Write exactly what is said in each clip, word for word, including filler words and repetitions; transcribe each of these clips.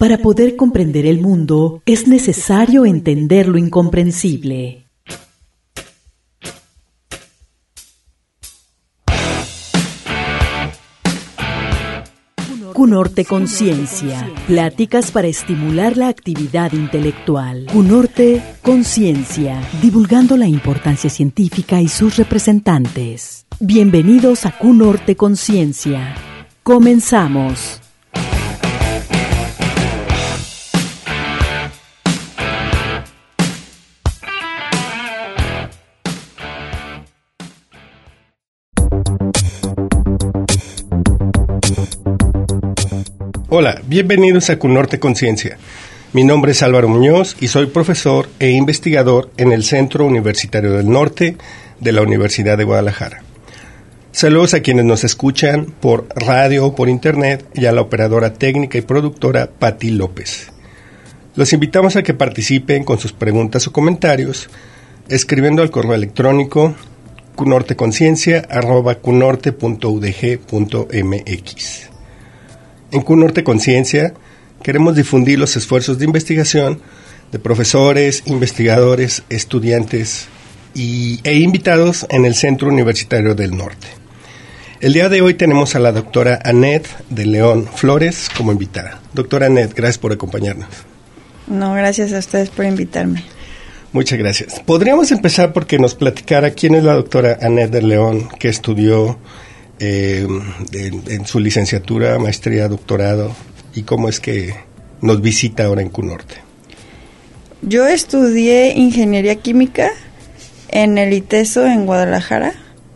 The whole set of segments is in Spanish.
Para poder comprender el mundo, es necesario entender lo incomprensible. Cunorte Conciencia. Pláticas para estimular la actividad intelectual. Cunorte Conciencia. Divulgando la importancia científica y sus representantes. Bienvenidos a Cunorte Conciencia. Comenzamos. Hola, bienvenidos a Cunorte Conciencia. Mi nombre es Álvaro Muñoz y soy profesor e investigador en el Centro Universitario del Norte de la Universidad de Guadalajara. Saludos a quienes nos escuchan por radio o por internet y a la operadora técnica y productora Pati López. Los invitamos a que participen con sus preguntas o comentarios escribiendo al correo electrónico cunorteconciencia arroba cunorte punto u d g punto m x. En Cunorte Conciencia queremos difundir los esfuerzos de investigación de profesores, investigadores, estudiantes y, e invitados en el Centro Universitario del Norte. El día de hoy tenemos a la doctora Annette de León Flores como invitada. Doctora Annette, gracias por acompañarnos. No, gracias a ustedes por invitarme. Muchas gracias. Podríamos empezar porque nos platicara quién es la doctora Annette de León, que estudió Eh, en, en su licenciatura, maestría, doctorado, y cómo es que nos visita ahora en Cunorte. Yo estudié ingeniería química en el ITESO en Guadalajara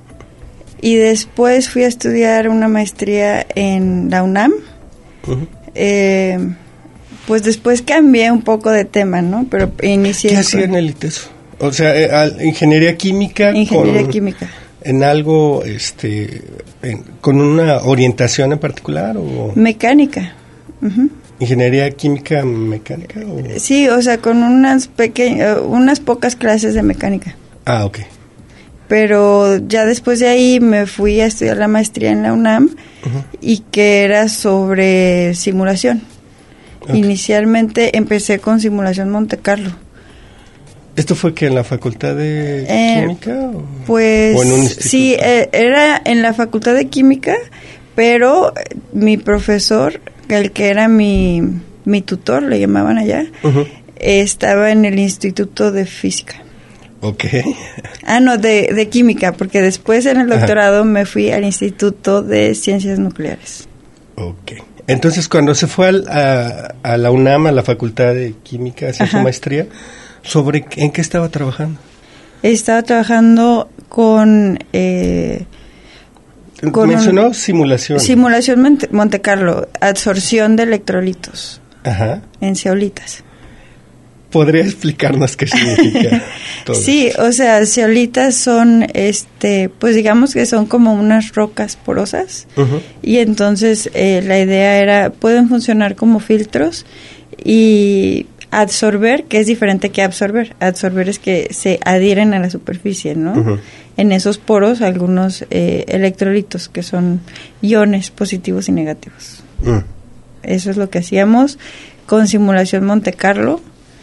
y después fui a estudiar una maestría en la UNAM. Uh-huh. Eh, pues después cambié un poco de tema, ¿no? Pero inicié. ¿Qué hacía en el ITESO? O sea, eh, ingeniería química. Ingeniería con... química. ¿En algo, este, en, con una orientación en particular o...? Mecánica. Uh-huh. ¿Ingeniería química mecánica? O... Sí, o sea, con unas pequeñas, unas pocas clases de mecánica. Ah, ok. Pero ya después de ahí me fui a estudiar la maestría en la UNAM uh-huh. y que era sobre simulación. Okay. Inicialmente empecé con simulación Monte Carlo. ¿Esto fue que en la facultad de eh, química? O, pues ¿o en un instituto? Sí, eh, era en la facultad de química, pero mi profesor, el que era mi, mi tutor, le llamaban allá, uh-huh. eh, estaba en el instituto de física. Ok. Ah, no, de, de química, porque después en el doctorado Ajá. me fui al instituto de ciencias nucleares. Ok. Entonces, cuando se fue al, a, a la UNAM, a la facultad de química, a hacer Ajá. su maestría, ¿sobre en qué estaba trabajando? Estaba trabajando con... Eh, con Mencionó un, simulación. Simulación Monte, Monte Carlo, absorción de electrolitos Ajá. en zeolitas. ¿Podría explicarnos qué significa todo? Sí, o sea, zeolitas son, este, pues digamos que son como unas rocas porosas uh-huh. y entonces eh, la idea era, pueden funcionar como filtros y... absorber, que es diferente que absorber. Absorber es que se adhieren a la superficie, ¿no? Uh-huh. En esos poros algunos eh, electrolitos que son iones positivos y negativos. Uh. Eso es lo que hacíamos con simulación Monte Carlo.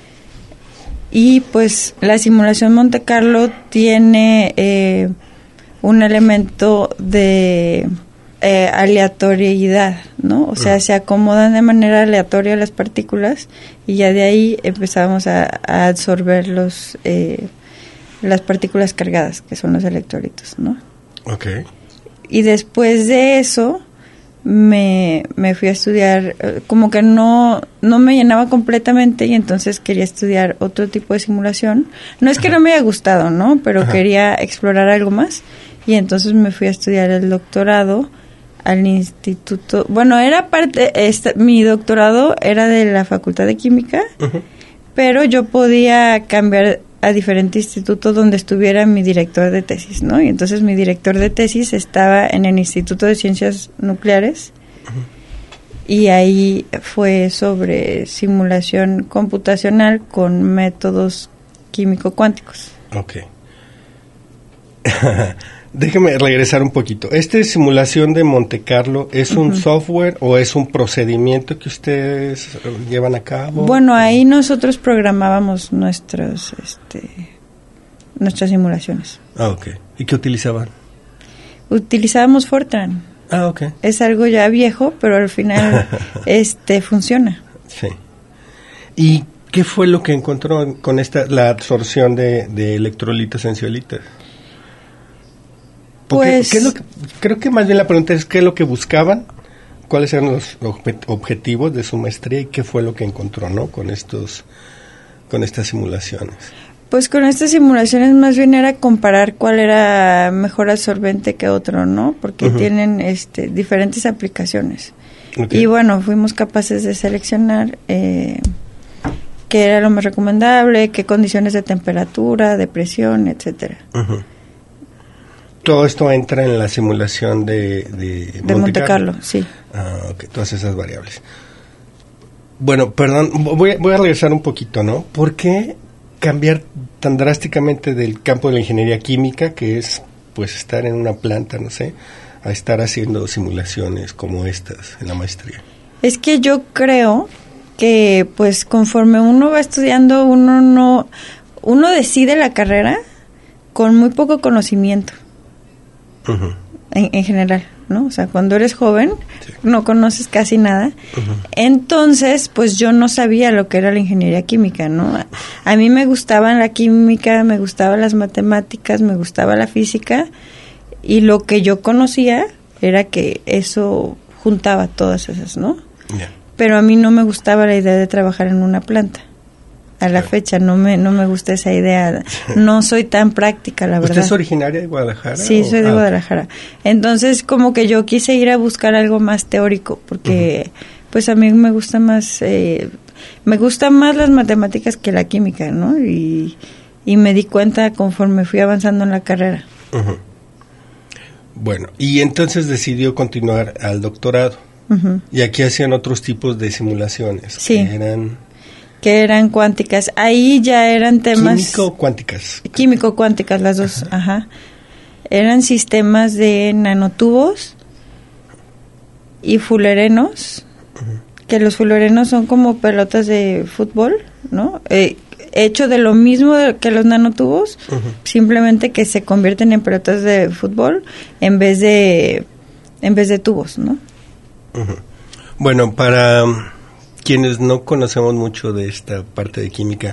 Y pues la simulación Monte Carlo tiene eh, un elemento de... Eh, aleatoriedad, ¿no? O sea, uh. se acomodan de manera aleatoria las partículas y ya de ahí empezamos a, a absorber los eh, las partículas cargadas, que son los electrolitos, ¿no? Okay. Y después de eso me, me fui a estudiar, eh, como que no no me llenaba completamente y entonces quería estudiar otro tipo de simulación. No es que Ajá. no me haya gustado, ¿no? Pero Ajá. quería explorar algo más y entonces me fui a estudiar el doctorado al instituto, bueno, era parte, esta, mi doctorado era de la Facultad de Química, uh-huh. pero yo podía cambiar a diferente instituto donde estuviera mi director de tesis, ¿no? Y entonces mi director de tesis estaba en el Instituto de Ciencias Nucleares uh-huh. y ahí fue sobre simulación computacional con métodos químico-cuánticos. Ok. Déjeme regresar un poquito. ¿Esta simulación de Monte Carlo es un uh-huh. software o es un procedimiento que ustedes llevan a cabo? Bueno, ahí nosotros programábamos nuestros, este, nuestras simulaciones. Ah, ok. ¿Y qué utilizaban? Utilizábamos Fortran. Ah, ok. Es algo ya viejo, pero al final este funciona. Sí. ¿Y qué fue lo que encontró con esta la absorción de, de electrolitos en zeolitas? Porque, pues ¿qué es lo que, creo que más bien la pregunta es qué es lo que buscaban, cuáles eran los objetivos de su maestría y qué fue lo que encontró, ¿no? Con estos, con estas simulaciones. Pues con estas simulaciones más bien era comparar cuál era mejor absorbente que otro, ¿no? Porque uh-huh. tienen este diferentes aplicaciones. Okay. Y bueno, fuimos capaces de seleccionar eh, qué era lo más recomendable, qué condiciones de temperatura, de presión, etcétera. Uh-huh. Todo esto entra en la simulación de, de, de Monte, Monte Carlo. Carlo, sí. Ah, ok, todas esas variables. Bueno, perdón, voy, voy a regresar un poquito, ¿no? ¿Por qué cambiar tan drásticamente del campo de la ingeniería química, que es pues estar en una planta, no sé, a estar haciendo simulaciones como estas en la maestría? Es que yo creo que pues conforme uno va estudiando, uno no, uno decide la carrera con muy poco conocimiento. Uh-huh. en, en general, ¿no? O sea, cuando eres joven, sí. no conoces casi nada. Uh-huh. Entonces, pues yo no sabía lo que era la ingeniería química, ¿no? A, a mí me gustaba la química, me gustaban las matemáticas, me gustaba la física, y lo que yo conocía era que eso juntaba todas esas, ¿no? Yeah. Pero a mí no me gustaba la idea de trabajar en una planta. A la fecha no me no me gusta esa idea, no soy tan práctica, la verdad. ¿Usted es originaria de Guadalajara? Sí, o? soy de ah. Guadalajara. Entonces, como que yo quise ir a buscar algo más teórico, porque uh-huh. pues a mí me gusta más eh, me gustan más las matemáticas que la química, ¿no? Y, y me di cuenta conforme fui avanzando en la carrera. Uh-huh. Bueno, y entonces decidió continuar al doctorado. Uh-huh. Y aquí hacían otros tipos de simulaciones. Sí. Que eran... que eran cuánticas. Ahí ya eran temas... Químico-cuánticas. Químico-cuánticas, las dos, ajá. ajá. Eran sistemas de nanotubos y fullerenos, uh-huh. que los fullerenos son como pelotas de fútbol, ¿no? Eh, hecho de lo mismo que los nanotubos, uh-huh. simplemente que se convierten en pelotas de fútbol en vez de, en vez de tubos, ¿no? Uh-huh. Bueno, para... quienes no conocemos mucho de esta parte de química,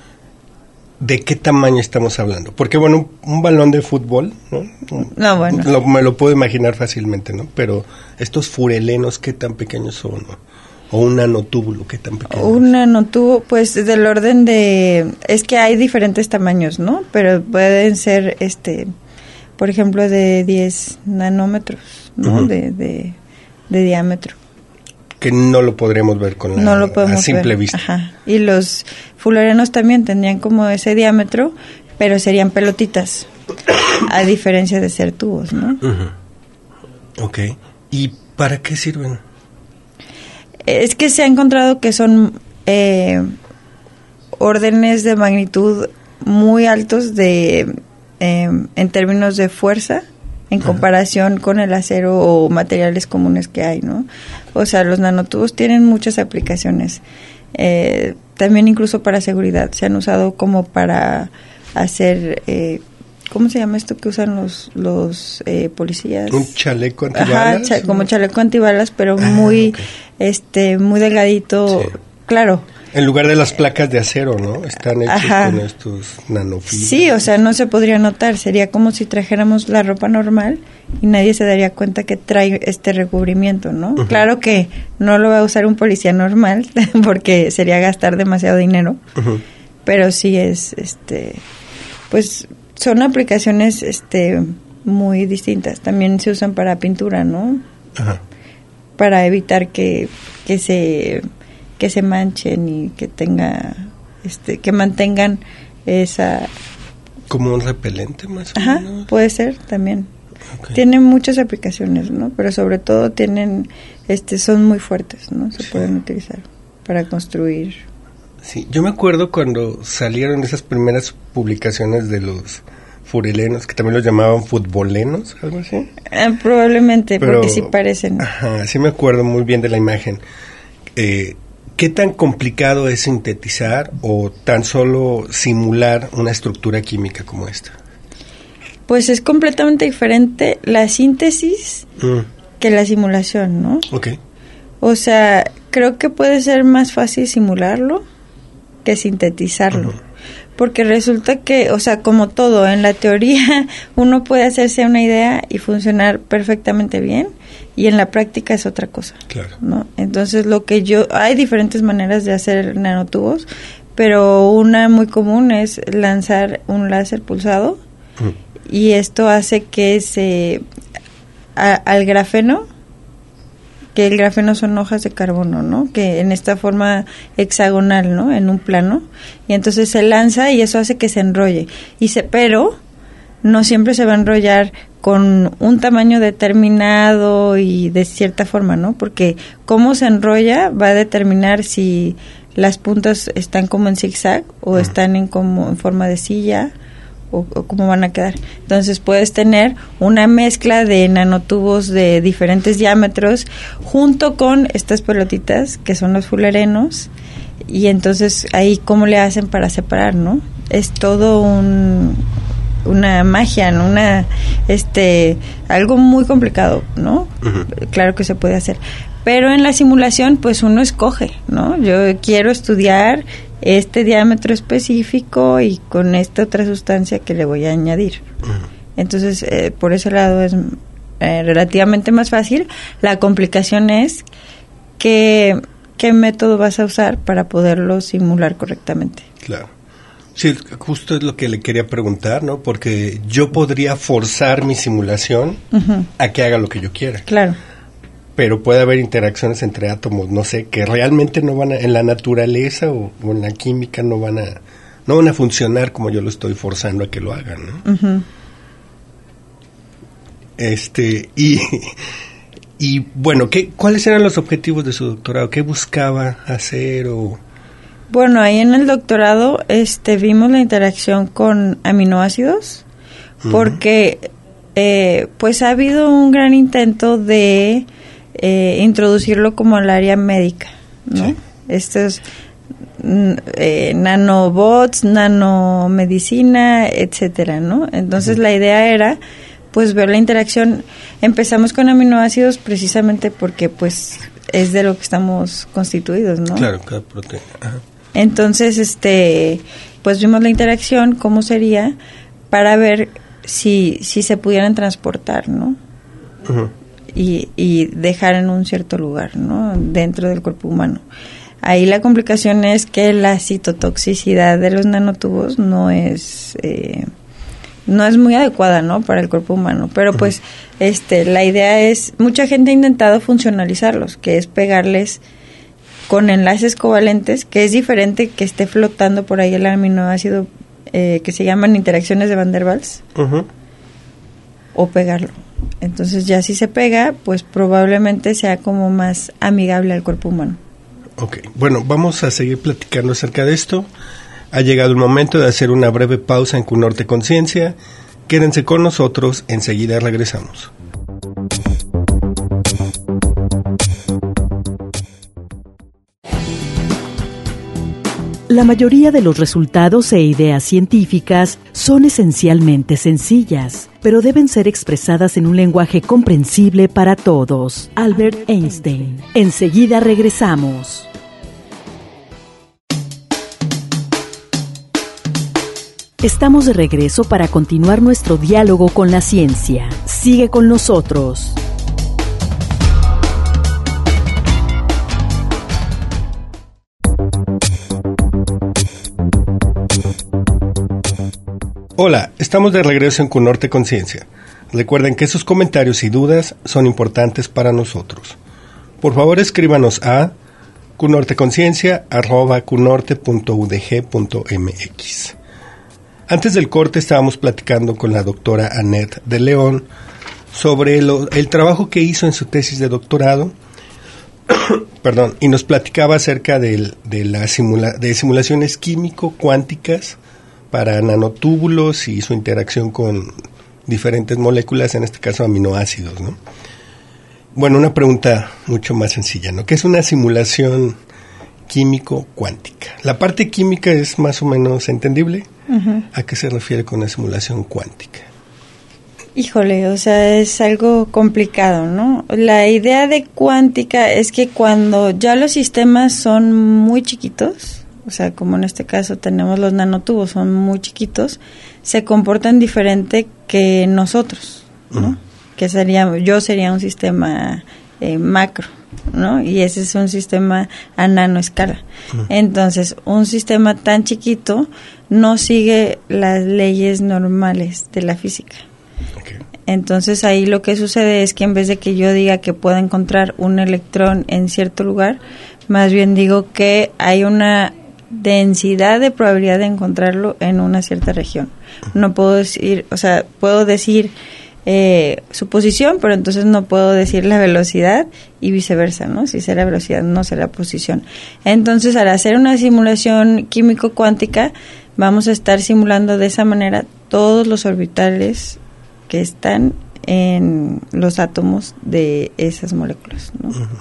¿de qué tamaño estamos hablando? Porque, bueno, un, un balón de fútbol, ¿no? No, bueno. Lo, me lo puedo imaginar fácilmente, ¿no? Pero estos furelenos, ¿qué tan pequeños son? ¿No? O un nanotúbulo, ¿qué tan pequeño? Un nanotúbulo, pues, del orden de... Es que hay diferentes tamaños, ¿no? Pero pueden ser, este, por ejemplo, de diez nanómetros, ¿no? Uh-huh. De, de, de diámetro. Que no lo podremos ver con la no lo podemos a simple ver. vista. Ajá. Y los fullerenos también tendrían como ese diámetro, pero serían pelotitas, a diferencia de ser tubos, ¿no? Uh-huh. Ok. ¿Y para qué sirven? Es que se ha encontrado que son eh, órdenes de magnitud muy altos de eh, en términos de fuerza, en comparación uh-huh. con el acero o materiales comunes que hay, ¿no? O sea, los nanotubos tienen muchas aplicaciones, eh, también incluso para seguridad, se han usado como para hacer, eh, ¿cómo se llama esto que usan los los eh, policías? ¿Un chaleco antibalas? Ajá, cha- como chaleco antibalas, pero ah, muy, okay. este, muy delgadito, sí. claro. En lugar de las placas de acero, ¿no? Están hechos Ajá. con estos nanofibras. Sí, o sea, no se podría notar. Sería como si trajéramos la ropa normal y nadie se daría cuenta que trae este recubrimiento, ¿no? Uh-huh. Claro que no lo va a usar un policía normal porque sería gastar demasiado dinero. Uh-huh. Pero sí es, este, pues, son aplicaciones, este, muy distintas. También se usan para pintura, ¿no? Uh-huh. Para evitar que, que se... que se manchen y que tenga este que mantengan esa como un repelente más o Ajá, menos. Puede ser también. Okay. Tienen muchas aplicaciones, ¿no? Pero sobre todo tienen este son muy fuertes, ¿no? Se sí. pueden utilizar para construir. Sí, yo me acuerdo cuando salieron esas primeras publicaciones de los furelenos, que también los llamaban futbolenos, algo así. Eh, probablemente, Pero, porque sí parecen. Ajá, sí me acuerdo muy bien de la imagen. Eh, ¿Qué tan complicado es sintetizar o tan solo simular una estructura química como esta? Pues es completamente diferente la síntesis mm. que la simulación, ¿no? Okay. O sea, creo que puede ser más fácil simularlo que sintetizarlo. Uh-huh. Porque resulta que, o sea, como todo, en la teoría uno puede hacerse una idea y funcionar perfectamente bien, y en la práctica es otra cosa. Claro. ¿No? Entonces, lo que yo... Hay diferentes maneras de hacer nanotubos, pero una muy común es lanzar un láser pulsado, uh-huh. y esto hace que se... A, al grafeno, que el grafeno son hojas de carbono, ¿no? Que en esta forma hexagonal, ¿no? En un plano, y entonces se lanza y eso hace que se enrolle. Y se, pero no siempre se va a enrollar con un tamaño determinado y de cierta forma, ¿no? Porque cómo se enrolla va a determinar si las puntas están como en zigzag o uh-huh. están en como en forma de silla, O, o cómo van a quedar. Entonces puedes tener una mezcla de nanotubos de diferentes diámetros junto con estas pelotitas que son los fullerenos, y entonces ahí cómo le hacen para separar, ¿no? Es todo un una magia, ¿no? Una este algo muy complicado, ¿no? Uh-huh. Claro que se puede hacer, pero en la simulación pues uno escoge, ¿no? Yo quiero estudiar este diámetro específico y con esta otra sustancia que le voy a añadir. Uh-huh. Entonces, eh, por ese lado es eh, relativamente más fácil. La complicación es que, qué método vas a usar para poderlo simular correctamente. Claro. Sí, justo es lo que le quería preguntar, ¿no? Porque yo podría forzar mi simulación uh-huh. a que haga lo que yo quiera. Claro. Pero puede haber interacciones entre átomos, no sé, que realmente no van a, en la naturaleza o, o en la química no van a no van a funcionar como yo lo estoy forzando a que lo hagan, ¿no? Uh-huh. Este, y, y bueno, ¿qué, ¿cuáles eran los objetivos de su doctorado? ¿Qué buscaba hacer o...? Bueno, ahí en el doctorado este, vimos la interacción con aminoácidos, uh-huh. porque eh, pues ha habido un gran intento de... Eh, introducirlo como al área médica, ¿no? Sí. Estos eh, nanobots, nanomedicina, etcétera, ¿no? Entonces uh-huh. la idea era, pues, ver la interacción. Empezamos con aminoácidos precisamente porque, pues, es de lo que estamos constituidos, ¿no? Claro, cada proteína. Ajá. Entonces, este, pues, vimos la interacción, cómo sería, para ver si, si se pudieran transportar, ¿no? Uh-huh. Y, y dejar en un cierto lugar, ¿no? Dentro del cuerpo humano. Ahí la complicación es que la citotoxicidad de los nanotubos no es eh, no es muy adecuada, ¿no? Para el cuerpo humano. Pero pues uh-huh. este la idea es, mucha gente ha intentado funcionalizarlos, que es pegarles con enlaces covalentes, que es diferente que esté flotando por ahí el aminoácido eh, que se llaman interacciones de Van der Waals, uh-huh. o pegarlo. Entonces ya si se pega, pues probablemente sea como más amigable al cuerpo humano. Ok, bueno, vamos a seguir platicando acerca de esto. Ha llegado el momento de hacer una breve pausa en Cunorte Conciencia. Quédense con nosotros, enseguida regresamos. La mayoría de los resultados e ideas científicas son esencialmente sencillas, pero deben ser expresadas en un lenguaje comprensible para todos. Albert Einstein. Enseguida regresamos. Estamos de regreso para continuar nuestro diálogo con la ciencia. Sigue con nosotros. Hola, estamos de regreso en Cunorte Conciencia. Recuerden que sus comentarios y dudas son importantes para nosotros. Por favor, escríbanos a cunorteconciencia arroba cunorte punto u d g punto m x. Antes del corte estábamos platicando con la doctora Annette de León sobre lo, el trabajo que hizo en su tesis de doctorado, perdón, y nos platicaba acerca de, de, la simula, de simulaciones químico-cuánticas para nanotúbulos y su interacción con diferentes moléculas, en este caso aminoácidos, ¿no? Bueno, una pregunta mucho más sencilla, ¿no? ¿Qué es una simulación químico-cuántica? La parte química es más o menos entendible. Uh-huh. ¿A qué se refiere con una simulación cuántica? Híjole, o sea, es algo complicado, ¿no? La idea de cuántica es que cuando ya los sistemas son muy chiquitos, o sea, como en este caso tenemos los nanotubos, son muy chiquitos, se comportan diferente que nosotros, ¿no? Uh-huh. Que sería, yo sería un sistema eh, macro, ¿no? Y ese es un sistema a nanoescala. Uh-huh. Entonces, un sistema tan chiquito no sigue las leyes normales de la física. Okay. Entonces, ahí lo que sucede es que en vez de que yo diga que puedo encontrar un electrón en cierto lugar, más bien digo que hay una densidad de probabilidad de encontrarlo en una cierta región. No puedo decir, o sea, puedo decir eh, su posición, pero entonces no puedo decir la velocidad y viceversa, ¿no? Si sé la velocidad, no sé la posición. Entonces, al hacer una simulación químico-cuántica, vamos a estar simulando de esa manera todos los orbitales que están en los átomos de esas moléculas, ¿no? Uh-huh.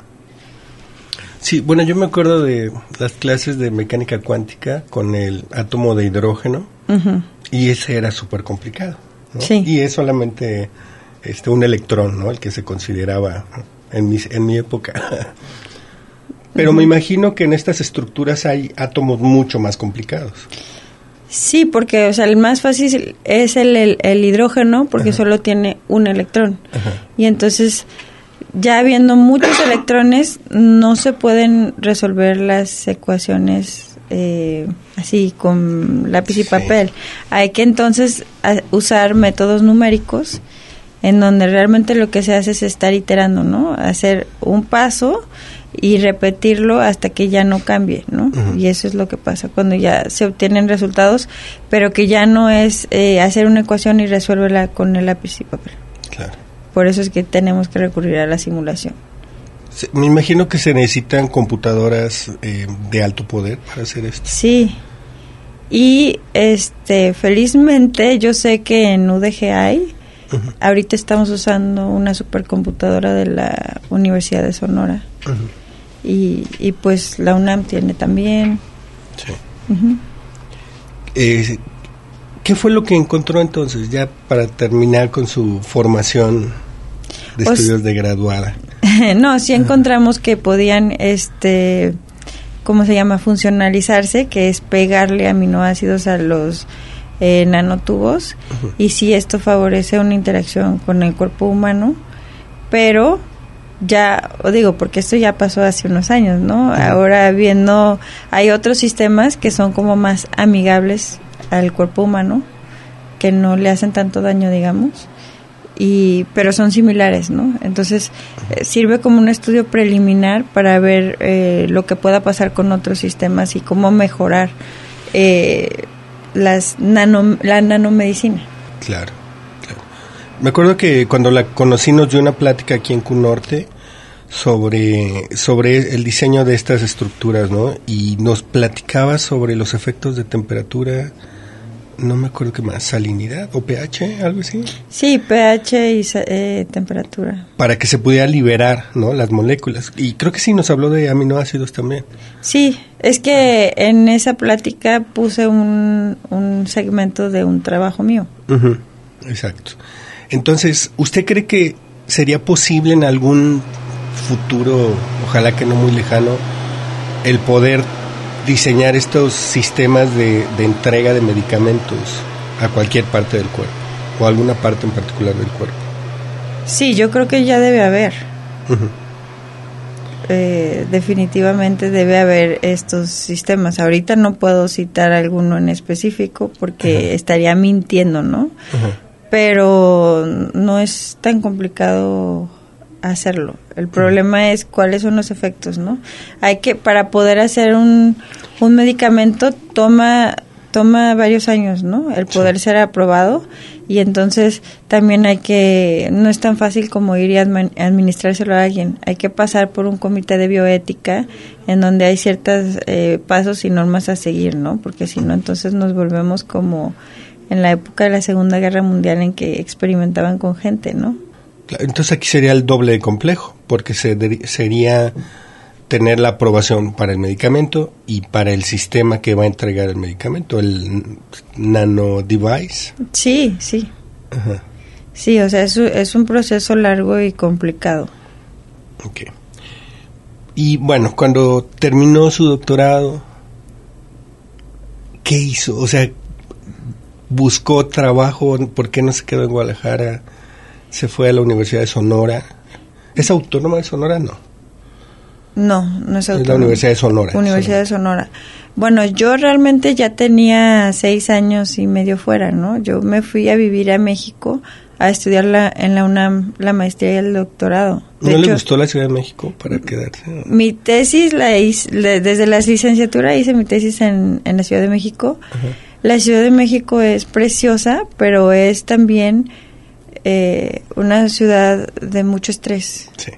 Sí, bueno, yo me acuerdo de las clases de mecánica cuántica con el átomo de hidrógeno, uh-huh. y ese era súper complicado, ¿no? Sí. Y es solamente este un electrón, ¿no? El que se consideraba en mi, en mi época. Pero uh-huh. me imagino que en estas estructuras hay átomos mucho más complicados. Sí, porque, o sea, el más fácil es el, el, el hidrógeno, porque Ajá. solo tiene un electrón. Ajá. Y entonces, ya habiendo muchos electrones, no se pueden resolver las ecuaciones eh, así, con lápiz y sí. papel. Hay que entonces a, usar métodos numéricos, en donde realmente lo que se hace es estar iterando, ¿no? Hacer un paso y repetirlo hasta que ya no cambie, ¿no? Uh-huh. Y eso es lo que pasa cuando ya se obtienen resultados, pero que ya no es eh, hacer una ecuación y resuélvela con el lápiz y papel. Claro. Por eso es que tenemos que recurrir a la simulación. Se, me imagino que se necesitan computadoras eh, de alto poder para hacer esto. Sí. Y este, felizmente yo sé que en U D G hay, uh-huh. ahorita estamos usando una supercomputadora de la Universidad de Sonora. Uh-huh. Y, y pues la UNAM tiene también. Sí. Uh-huh. Eh, ¿Qué fue lo que encontró entonces, ya para terminar con su formación de pues, estudios de graduada? No, sí encontramos que podían, este, ¿cómo se llama? Funcionalizarse, que es pegarle aminoácidos a los eh, nanotubos. Uh-huh. Y sí, esto favorece una interacción con el cuerpo humano, pero ya, o digo, porque esto ya pasó hace unos años, ¿no? Uh-huh. Ahora viendo, hay otros sistemas que son como más amigables al cuerpo humano, que no le hacen tanto daño, digamos, y pero son similares, ¿no? Entonces, eh, sirve como un estudio preliminar para ver eh, lo que pueda pasar con otros sistemas y cómo mejorar eh, las nano, la nanomedicina. Claro. Me acuerdo que cuando la conocí nos dio una plática aquí en CUNORTE sobre, sobre el diseño de estas estructuras, ¿no? Y nos platicaba sobre los efectos de temperatura, no me acuerdo qué más, salinidad o pH, algo así. Sí, pH y eh, temperatura. Para que se pudiera liberar, ¿no? Las moléculas. Y creo que sí nos habló de aminoácidos también. Sí, es que en esa plática puse un, un segmento de un trabajo mío. Uh-huh. Exacto. Entonces, ¿usted cree que sería posible en algún futuro, ojalá que no muy lejano, el poder diseñar estos sistemas de, de entrega de medicamentos a cualquier parte del cuerpo o a alguna parte en particular del cuerpo? Sí, yo creo que ya debe haber. Uh-huh. Eh, definitivamente debe haber estos sistemas. Ahorita no puedo citar alguno en específico porque uh-huh. estaría mintiendo, ¿no? Uh-huh. Pero no es tan complicado hacerlo. El problema uh-huh. es cuáles son los efectos, ¿no? Hay que, para poder hacer un, un medicamento toma toma varios años, ¿no? El poder sí. ser aprobado. Y entonces también hay que, no es tan fácil como ir y admin, administrárselo a alguien, hay que pasar por un comité de bioética en donde hay ciertos eh, pasos y normas a seguir, ¿no? Porque si no, entonces nos volvemos como en la época de la Segunda Guerra Mundial en que experimentaban con gente, ¿no? Entonces aquí sería el doble de complejo, porque se de, sería tener la aprobación para el medicamento y para el sistema que va a entregar el medicamento, el nano device. Sí, sí. Ajá. Sí, o sea, es, es un proceso largo y complicado. Ok. Y bueno, cuando terminó su doctorado, ¿qué hizo? O sea, buscó trabajo, ¿por qué no se quedó en Guadalajara? Se fue a la Universidad de Sonora. ¿Es autónoma de Sonora? No. No, no es autónoma. Es la Universidad de Sonora. Universidad Sonora. de Sonora. Bueno, yo realmente ya tenía seis años y medio fuera, ¿no? Yo me fui a vivir a México a estudiar la, en la UNAM la maestría y el doctorado. De ¿No hecho, le gustó la Ciudad de México para quedarse? Mi tesis, la hice, desde la licenciatura hice mi tesis en, en la Ciudad de México. Ajá. La Ciudad de México es preciosa, pero es también eh, una ciudad de mucho estrés. Sí.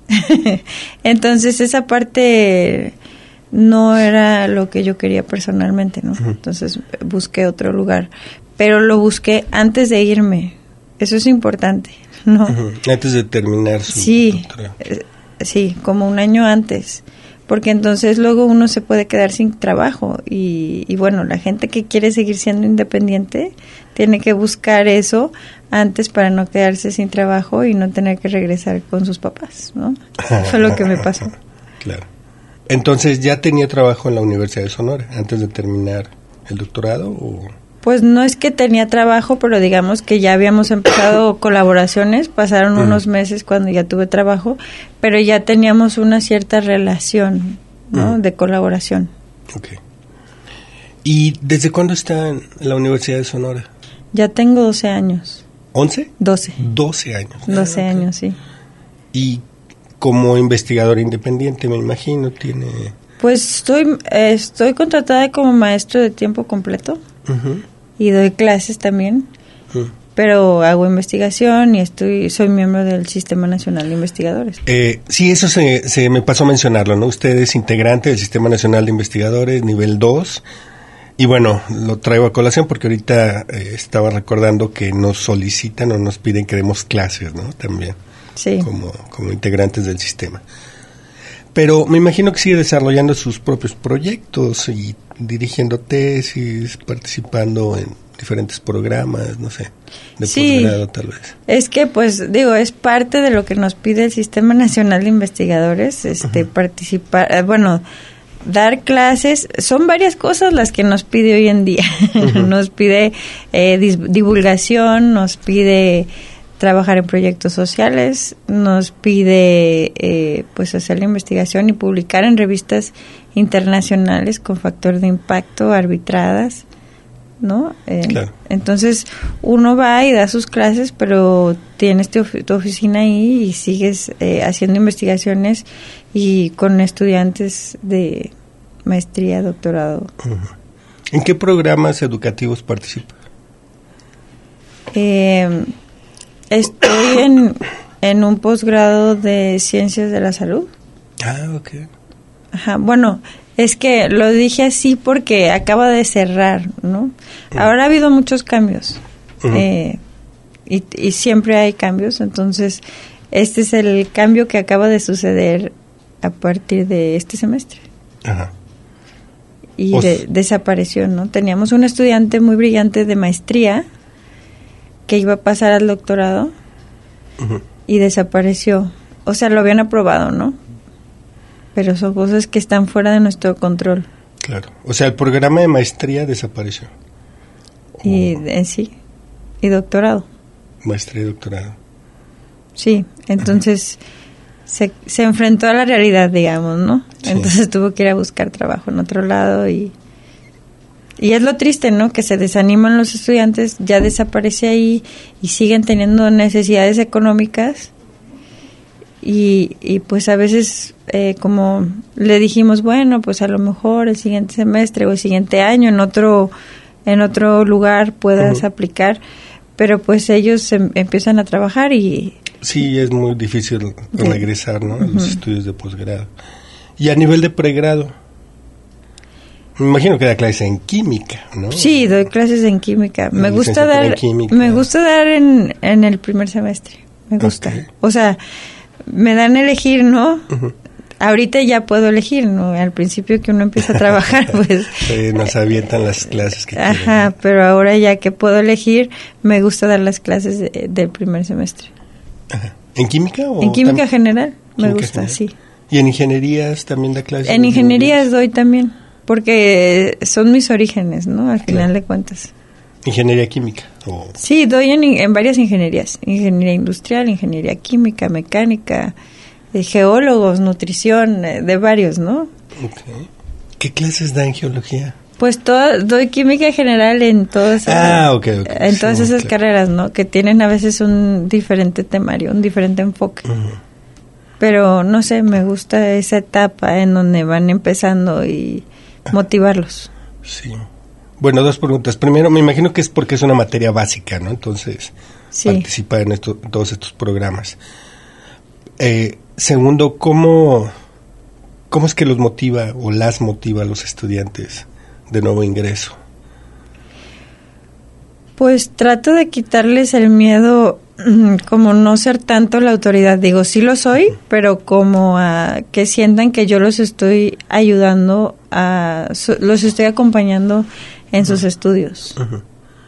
Entonces esa parte no era lo que yo quería personalmente, ¿no? Uh-huh. Entonces busqué otro lugar, pero lo busqué antes de irme. Eso es importante, ¿no? Uh-huh. Antes de terminar su sí, eh, sí, como un año antes, porque entonces luego uno se puede quedar sin trabajo y, y bueno, la gente que quiere seguir siendo independiente tiene que buscar eso antes para no quedarse sin trabajo y no tener que regresar con sus papás, ¿no? Fue lo que me pasó. Claro. Entonces, ¿ya tenía trabajo en la Universidad de Sonora antes de terminar el doctorado? ¿O? Pues no es que tenía trabajo, pero digamos que ya habíamos empezado colaboraciones, pasaron mm. unos meses cuando ya tuve trabajo, pero ya teníamos una cierta relación, ¿no? Mm. de colaboración. Okay. ¿Y desde cuándo está en la Universidad de Sonora? Ya tengo doce años. ¿once? doce. doce años. doce ah, okay. años, sí. ¿Y como investigador independiente, me imagino, tiene...? Pues estoy, eh, estoy contratada como maestro de tiempo completo. Uh-huh. Y doy clases también. Uh-huh. Pero hago investigación y estoy soy miembro del Sistema Nacional de Investigadores. Eh, sí, eso se, se me pasó a mencionarlo, ¿no? Usted es integrante del Sistema Nacional de Investigadores, nivel dos. Y bueno, lo traigo a colación porque ahorita eh, estaba recordando que nos solicitan o nos piden que demos clases, ¿no? También, sí. como, como integrantes del sistema. Pero me imagino que sigue desarrollando sus propios proyectos y dirigiendo tesis, participando en diferentes programas, no sé, de sí, posgrado tal vez. Es que, pues, digo, es parte de lo que nos pide el Sistema Nacional de Investigadores, este, uh-huh. participar, eh, bueno... Dar clases, son varias cosas las que nos pide hoy en día. Uh-huh. Nos pide eh, dis- divulgación, nos pide trabajar en proyectos sociales, nos pide eh, pues hacer la investigación y publicar en revistas internacionales con factor de impacto arbitradas, ¿no? Eh, claro. Entonces uno va y da sus clases, pero tienes tu, tu oficina ahí y sigues eh, haciendo investigaciones y con estudiantes de maestría, doctorado. Uh-huh. ¿En qué programas educativos participas? Eh, estoy en, en un posgrado de Ciencias de la Salud. Ah, ok. Ajá, bueno, es que lo dije así porque acaba de cerrar, ¿no? Uh-huh. Ahora ha habido muchos cambios. Uh-huh. eh, y, y siempre hay cambios, entonces este es el cambio que acaba de suceder a partir de este semestre. Ajá. Y de, desapareció, ¿no? Teníamos un estudiante muy brillante de maestría que iba a pasar al doctorado uh-huh. y desapareció. O sea, lo habían aprobado, ¿no? Pero son cosas que están fuera de nuestro control. Claro. O sea, el programa de maestría desapareció. Y en sí, y doctorado. Maestría y doctorado. Sí, entonces... Uh-huh. Se, se enfrentó a la realidad, digamos, ¿no? Sí. Entonces tuvo que ir a buscar trabajo en otro lado y y es lo triste, ¿no? Que se desaniman los estudiantes, ya desaparece ahí y siguen teniendo necesidades económicas y, y pues a veces eh, como le dijimos, bueno, pues a lo mejor el siguiente semestre o el siguiente año en otro en otro lugar puedas uh-huh. aplicar, pero pues ellos em, empiezan a trabajar y... Sí, es muy difícil Sí. regresar, ¿no? A los Ujú. estudios de posgrado. Y a nivel de pregrado, me imagino que da clases en química, ¿no? Sí, doy clases en química. Me gusta Licenciatura en dar, química. me gusta dar en, en el primer semestre. Me gusta. Ok. O sea, me dan a elegir, ¿no? Ujú. Ahorita ya puedo elegir, ¿no? Al principio que uno empieza a trabajar, pues... Eh, nos avientan las clases que quieren. Ajá, pero ahora ya que puedo elegir, me gusta dar las clases de- del primer semestre. Ajá. ¿En química o En química tam- general, me química gusta, general? sí. ¿Y en ingenierías también da clases? En ingenierías doy también, porque son mis orígenes, ¿no? Al final Claro. de cuentas. Ingeniería química. O... Sí, doy en, en varias ingenierías. Ingeniería industrial, ingeniería química, mecánica, eh, geólogos, nutrición, eh, de varios, ¿no? Ok. ¿Qué clases da en geología? Pues toda, doy química general en todas, Ah, ok, ok. en todas Sí, esas claro. carreras, ¿no? Que tienen a veces un diferente temario, un diferente enfoque. Ujú. Pero no sé, me gusta esa etapa en donde van empezando y motivarlos. Sí. Bueno, dos preguntas. Primero, me imagino que es porque es una materia básica, ¿no? Entonces, Sí. participa en, esto, en todos estos programas. Eh, segundo, ¿cómo, ¿cómo es que los motiva o las motiva a los estudiantes de nuevo ingreso? Pues trato de quitarles el miedo, mm, como no ser tanto la autoridad. Digo, sí lo soy, pero como a que sientan que yo los estoy ayudando, a su- los estoy acompañando en sus estudios. Ujú.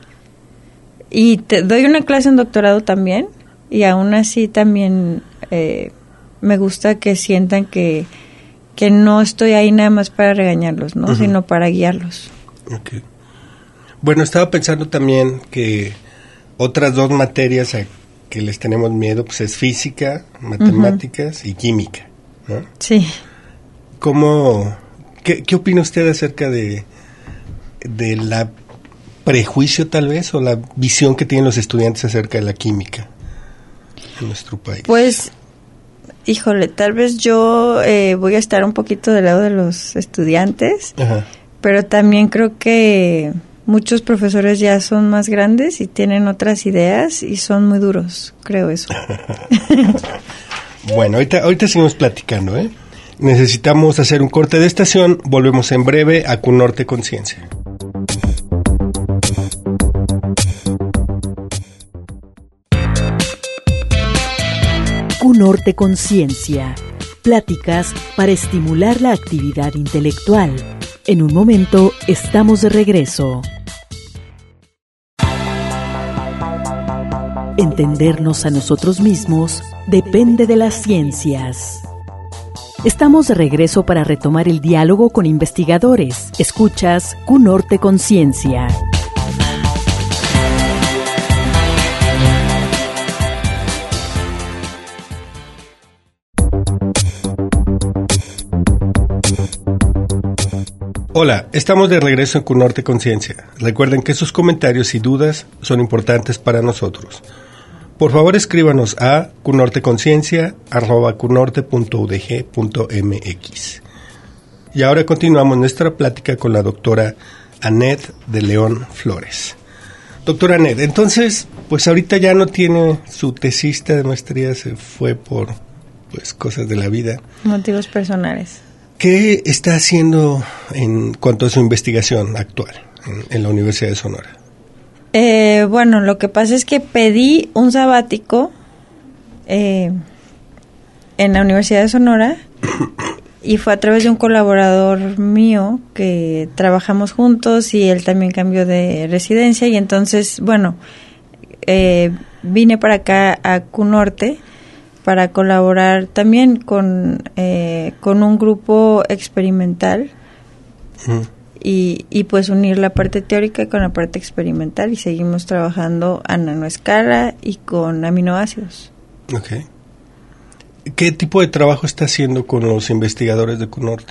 Y te doy una clase en doctorado también, y aún así también eh, me gusta que sientan que, que no estoy ahí nada más para regañarlos, ¿no? Ujú. Sino para guiarlos. Ok. Bueno, estaba pensando también que otras dos materias a que les tenemos miedo pues es física, matemáticas y química, ¿no? Sí. ¿Cómo, qué, qué opina usted acerca de, de la prejuicio tal vez o la visión que tienen los estudiantes acerca de la química en nuestro país? Pues, híjole, tal vez yo eh, voy a estar un poquito del lado de los estudiantes, Ajá. pero también creo que muchos profesores ya son más grandes y tienen otras ideas y son muy duros, creo eso. Bueno, ahorita, ahorita seguimos platicando, ¿eh? Necesitamos hacer un corte de estación, volvemos en breve a Cunorte Conciencia. Cunorte Conciencia. Pláticas para estimular la actividad intelectual. En un momento estamos de regreso. Entendernos a nosotros mismos depende de las ciencias. Estamos de regreso para retomar el diálogo con investigadores. Escuchas Cunorte Conciencia. Hola, estamos de regreso en Cunorte Conciencia. Recuerden que sus comentarios y dudas son importantes para nosotros. Por favor, escríbanos a cunorteconciencia arroba cunorte punto u d g punto m x. Y ahora continuamos nuestra plática con la doctora Annette de León Flores. Doctora Annette, entonces, pues ahorita ya no tiene su tesista de maestría, se fue por pues cosas de la vida. Motivos personales. ¿Qué está haciendo en cuanto a su investigación actual en, en la Universidad de Sonora? Eh, bueno, lo que pasa es que pedí un sabático eh, en la Universidad de Sonora y fue a través de un colaborador mío que trabajamos juntos y él también cambió de residencia y entonces, bueno, eh, vine para acá a Cunorte para colaborar también con, eh, con un grupo experimental. Mm. Y, y pues unir la parte teórica con la parte experimental y seguimos trabajando a nanoescala y con aminoácidos. Ok. ¿Qué tipo de trabajo está haciendo con los investigadores de Cunorte?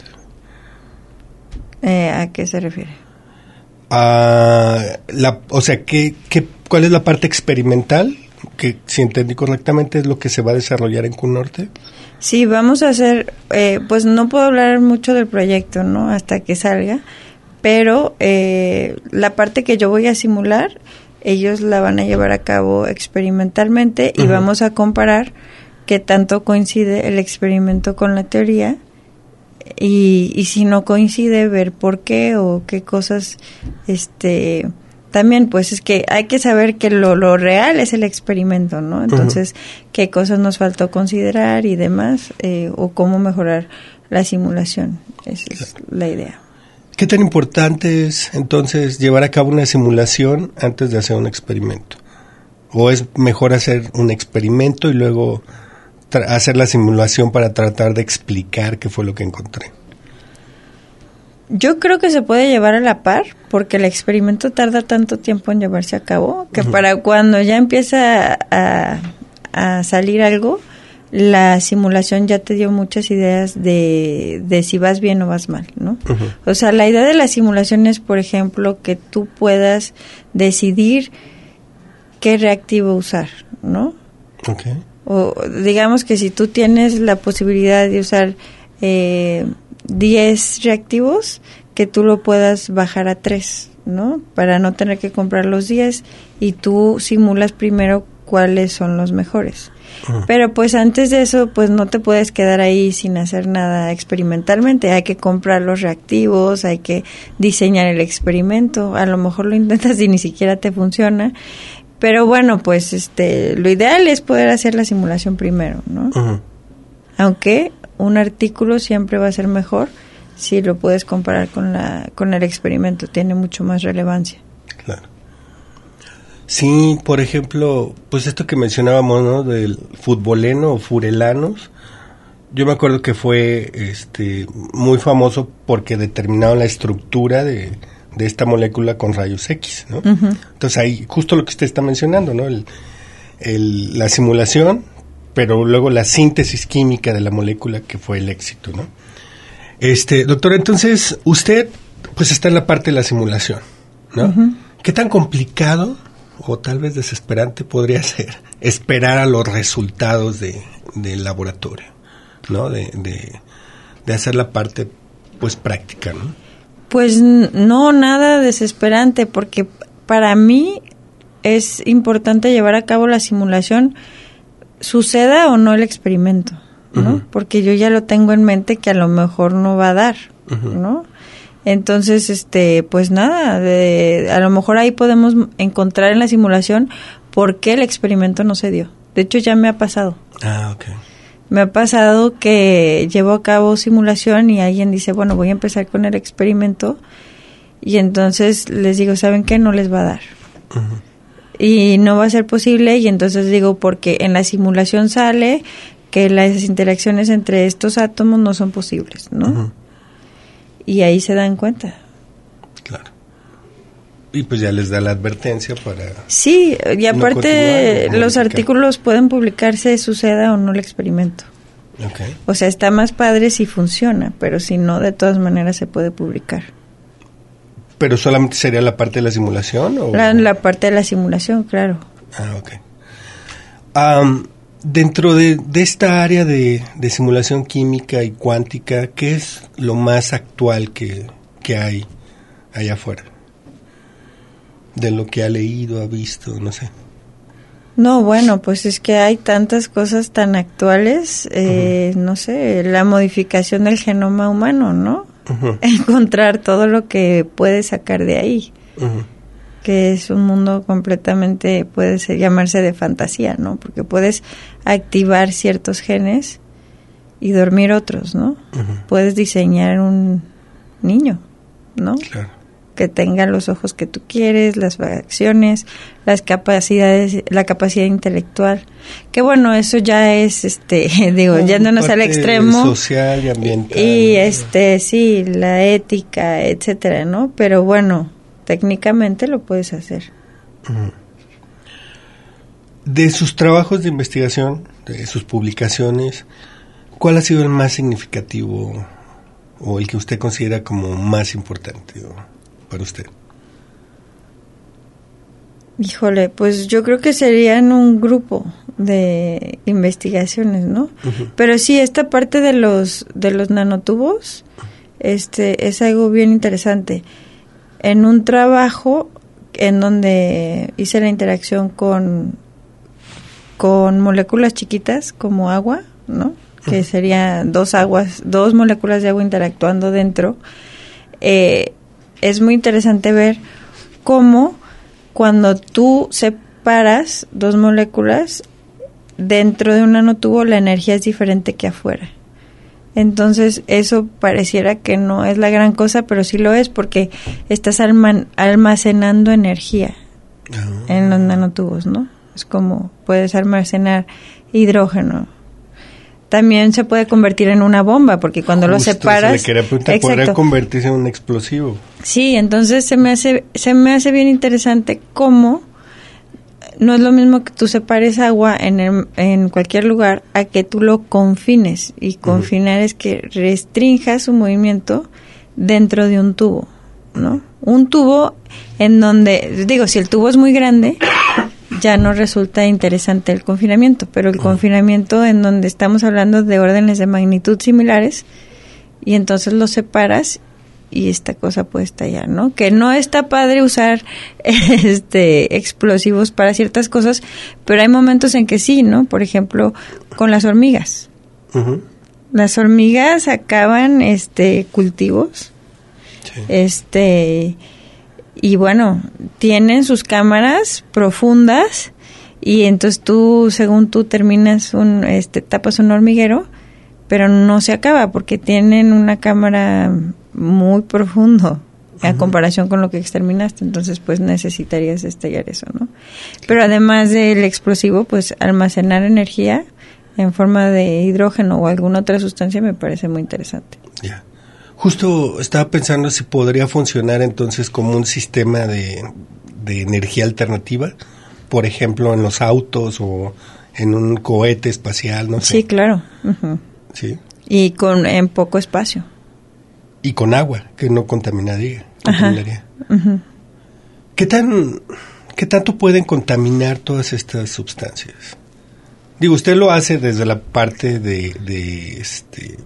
Eh, ¿A qué se refiere? Ah, la, o sea, ¿qué, qué, ¿cuál es la parte experimental? Que si entendí correctamente es lo que se va a desarrollar en Cunorte. Sí, vamos a hacer, eh, pues no puedo hablar mucho del proyecto, ¿no? Hasta que salga, pero eh, la parte que yo voy a simular ellos la van a llevar a cabo experimentalmente y uh-huh. vamos a comparar qué tanto coincide el experimento con la teoría y, y si no coincide, ver por qué o qué cosas, este, también pues es que hay que saber que lo, lo real es el experimento, ¿no? Entonces, uh-huh. qué cosas nos faltó considerar y demás, eh, o cómo mejorar la simulación, esa es la idea. ¿Qué tan importante es entonces llevar a cabo una simulación antes de hacer un experimento? ¿O es mejor hacer un experimento y luego tra- hacer la simulación para tratar de explicar qué fue lo que encontré? Yo creo que se puede llevar a la par, porque el experimento tarda tanto tiempo en llevarse a cabo, que uh-huh. para cuando ya empieza a, a salir algo, la simulación ya te dio muchas ideas de, de si vas bien o vas mal, ¿no? Uh-huh. O sea, la idea de la simulación es, por ejemplo, que tú puedas decidir qué reactivo usar, ¿no? Okay. O digamos que si tú tienes la posibilidad de usar eh, diez reactivos, que tú lo puedas bajar a tres, ¿no? Para no tener que comprar los diez y tú simulas primero cuáles son los mejores. Uh-huh. Pero pues antes de eso, pues no te puedes quedar ahí sin hacer nada experimentalmente. Hay que comprar los reactivos, hay que diseñar el experimento. A lo mejor lo intentas y ni siquiera te funciona. Pero bueno, pues este, lo ideal es poder hacer la simulación primero, ¿no? Uh-huh. Aunque un artículo siempre va a ser mejor si lo puedes comparar con la con el experimento. Tiene mucho más relevancia. Claro. Sí, por ejemplo, pues esto que mencionábamos, ¿no? Del futboleno o furelanos. Yo me acuerdo que fue este muy famoso porque determinaron la estructura de, de esta molécula con rayos X, ¿no? Uh-huh. Entonces ahí, justo lo que usted está mencionando, ¿no? El, el, la simulación, pero luego la síntesis química de la molécula que fue el éxito, ¿no? Este, doctor, entonces, usted, pues está en la parte de la simulación, ¿no? Uh-huh. ¿Qué tan complicado o tal vez desesperante podría ser esperar a los resultados de del laboratorio, ¿no? De, de, de hacer la parte, pues, práctica, ¿no? Pues no, nada desesperante, porque para mí es importante llevar a cabo la simulación, suceda o no el experimento, ¿no? Uh-huh. Porque yo ya lo tengo en mente que a lo mejor no va a dar, uh-huh. ¿no? Entonces, este, pues nada, de, a lo mejor ahí podemos encontrar en la simulación por qué el experimento no se dio. De hecho, ya me ha pasado. Ah, ok. Me ha pasado que llevo a cabo simulación y alguien dice, bueno, voy a empezar con el experimento, y entonces les digo, ¿saben qué? No les va a dar. Uh-huh. Y no va a ser posible, y entonces digo, porque en la simulación sale que las interacciones entre estos átomos no son posibles, ¿no? Uh-huh. Y ahí se dan cuenta. Claro. Y pues ya les da la advertencia para... Sí, y aparte no los artículos pueden publicarse, suceda o no el experimento. Okay. O sea, está más padre si funciona, pero si no, de todas maneras se puede publicar. ¿Pero solamente sería la parte de la simulación? ¿O? La, la parte de la simulación, claro. Ah, ok. Um, dentro de, de esta área de, de simulación química y cuántica, ¿qué es lo más actual que, que hay allá afuera? De lo que ha leído, ha visto, no sé. No, bueno, pues es que hay tantas cosas tan actuales, eh, uh-huh. no sé, la modificación del genoma humano, ¿no? Uh-huh. Encontrar todo lo que puede sacar de ahí, uh-huh. que es un mundo completamente, puede ser, llamarse de fantasía, ¿no? Porque puedes activar ciertos genes y dormir otros, ¿no? Uh-huh. Puedes diseñar un niño, ¿no? Claro. Que tenga los ojos que tú quieres, las facciones, las capacidades, la capacidad intelectual. Que bueno, eso ya es, este, digo, yéndonos al extremo. Social y ambiental. Y este, sí, la ética, etcétera, ¿no? Pero bueno, técnicamente lo puedes hacer. De sus trabajos de investigación, de sus publicaciones, ¿cuál ha sido el más significativo o el que usted considera como más importante para usted? Híjole, pues yo creo que serían un grupo de investigaciones, ¿no? Uh-huh. Pero sí, esta parte de los de los nanotubos, este, es algo bien interesante. En un trabajo en donde hice la interacción con, con moléculas chiquitas como agua, ¿no? Que serían dos aguas, dos moléculas de agua interactuando dentro. Eh, es muy interesante ver cómo cuando tú separas dos moléculas dentro de un nanotubo, la energía es diferente que afuera. Entonces, eso pareciera que no es la gran cosa, pero sí lo es, porque estás alma- almacenando energía oh. en los nanotubos, ¿no? Es como puedes almacenar hidrógeno. También se puede convertir en una bomba, porque cuando Justo lo separas... Se le quería preguntar, ¿podría convertirse en un explosivo? Sí, entonces se me hace, se me hace bien interesante cómo no es lo mismo que tú separes agua en, el, en cualquier lugar a que tú lo confines. Y confinar uh-huh. es que restrinja su movimiento dentro de un tubo, ¿no? Un tubo en donde, digo, si el tubo es muy grande, ya no resulta interesante el confinamiento, pero el uh-huh. confinamiento en donde estamos hablando de órdenes de magnitud similares, y entonces lo separas y esta cosa puede estallar, ¿no? Que no está padre usar este explosivos para ciertas cosas, pero hay momentos en que sí, ¿no? Por ejemplo, con las hormigas. Uh-huh. Las hormigas acaban este cultivos. Sí. Este y bueno, tienen sus cámaras profundas y entonces tú, según tú terminas un este tapas un hormiguero, pero no se acaba porque tienen una cámara muy profundo a uh-huh. comparación con lo que exterminaste, entonces pues necesitarías estallar eso, ¿no? Pero además del explosivo, pues almacenar energía en forma de hidrógeno o alguna otra sustancia me parece muy interesante. Ya. Yeah. Justo estaba pensando si podría funcionar entonces como un sistema de, de energía alternativa, por ejemplo en los autos o en un cohete espacial, no sé. Sí, claro. Uh-huh. Sí. Y con en poco espacio. Y con agua, que no contaminaría. contaminaría. Uh-huh. ¿Qué tan, qué tanto pueden contaminar todas estas sustancias? Digo, usted lo hace desde la parte de, de este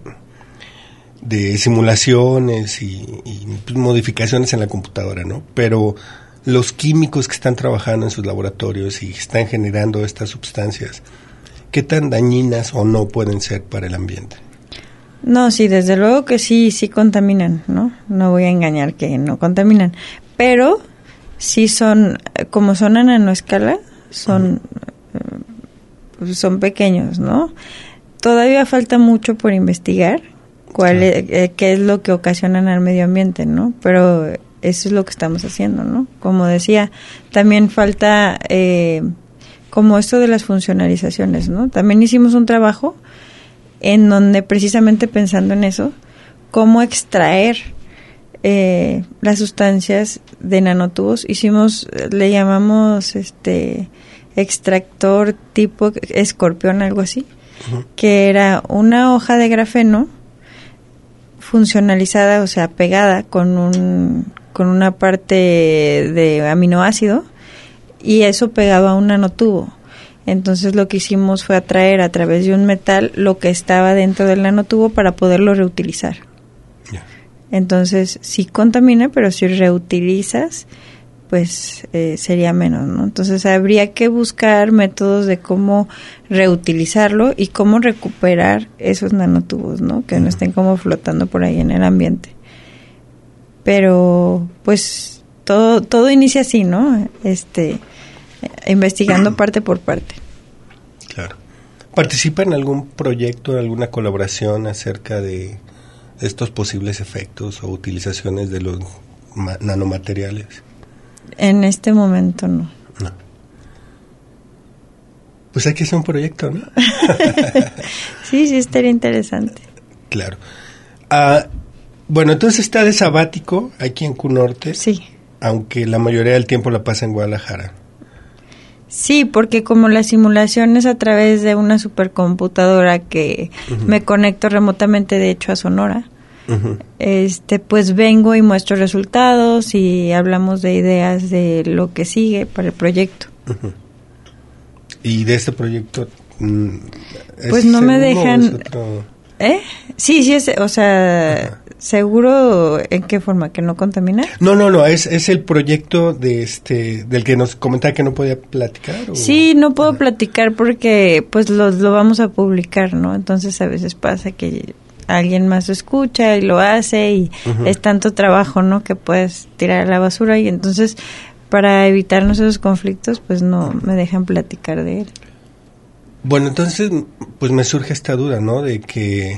de simulaciones y, y modificaciones en la computadora, ¿no? Pero los químicos que están trabajando en sus laboratorios y están generando estas sustancias, ¿qué tan dañinas o no pueden ser para el ambiente? No, sí, desde luego que sí, sí contaminan, ¿no? No voy a engañar que no contaminan, pero sí son, como son a nanoescala, son, uh-huh. son pequeños, ¿no? Todavía falta mucho por investigar cuál claro. es, eh, qué es lo que ocasionan al medio ambiente, ¿no? Pero eso es lo que estamos haciendo, ¿no? Como decía, también falta eh, como esto de las funcionalizaciones, ¿no? También hicimos un trabajo en donde precisamente pensando en eso, cómo extraer eh, las sustancias de nanotubos, hicimos, le llamamos este extractor tipo escorpión, algo así, uh-huh. que era una hoja de grafeno funcionalizada, o sea, pegada con un con una parte de aminoácido y eso pegado a un nanotubo. Entonces lo que hicimos fue atraer a través de un metal lo que estaba dentro del nanotubo para poderlo reutilizar. Yeah. Entonces sí contamina, pero si reutilizas, pues eh, sería menos, ¿no? Entonces habría que buscar métodos de cómo reutilizarlo y cómo recuperar esos nanotubos, ¿no? Que uh-huh. no estén como flotando por ahí en el ambiente. Pero pues todo todo inicia así, ¿no? Este investigando parte por parte. Claro. ¿Participa en algún proyecto, en alguna colaboración acerca de estos posibles efectos o utilizaciones de los ma- nanomateriales? En este momento no. No. Pues hay que hacer un proyecto, ¿no? Sí, sí, estaría interesante. Claro. Ah, bueno, entonces está de sabático aquí en Q Norte. Sí. Aunque la mayoría del tiempo la pasa en Guadalajara. Sí, porque como la simulación es a través de una supercomputadora que uh-huh. me conecto remotamente, de hecho, a Sonora, uh-huh. este, pues vengo y muestro resultados y hablamos de ideas de lo que sigue para el proyecto. Uh-huh. ¿Y de este proyecto? Pues no me dejan... ¿Eh? Sí, sí, es, o sea, uh-huh. ¿Seguro en qué forma? ¿Que no contamina? No, no, no, es, es el proyecto de este del que nos comentaba que no podía platicar. ¿O? Sí, no puedo Ajá. platicar porque pues lo, lo vamos a publicar, ¿no? Entonces a veces pasa que alguien más lo escucha y lo hace y uh-huh. es tanto trabajo, ¿no? Que puedes tirar a la basura y entonces para evitarnos esos conflictos pues no me dejan platicar de él. Bueno, entonces pues me surge esta duda, ¿no? De que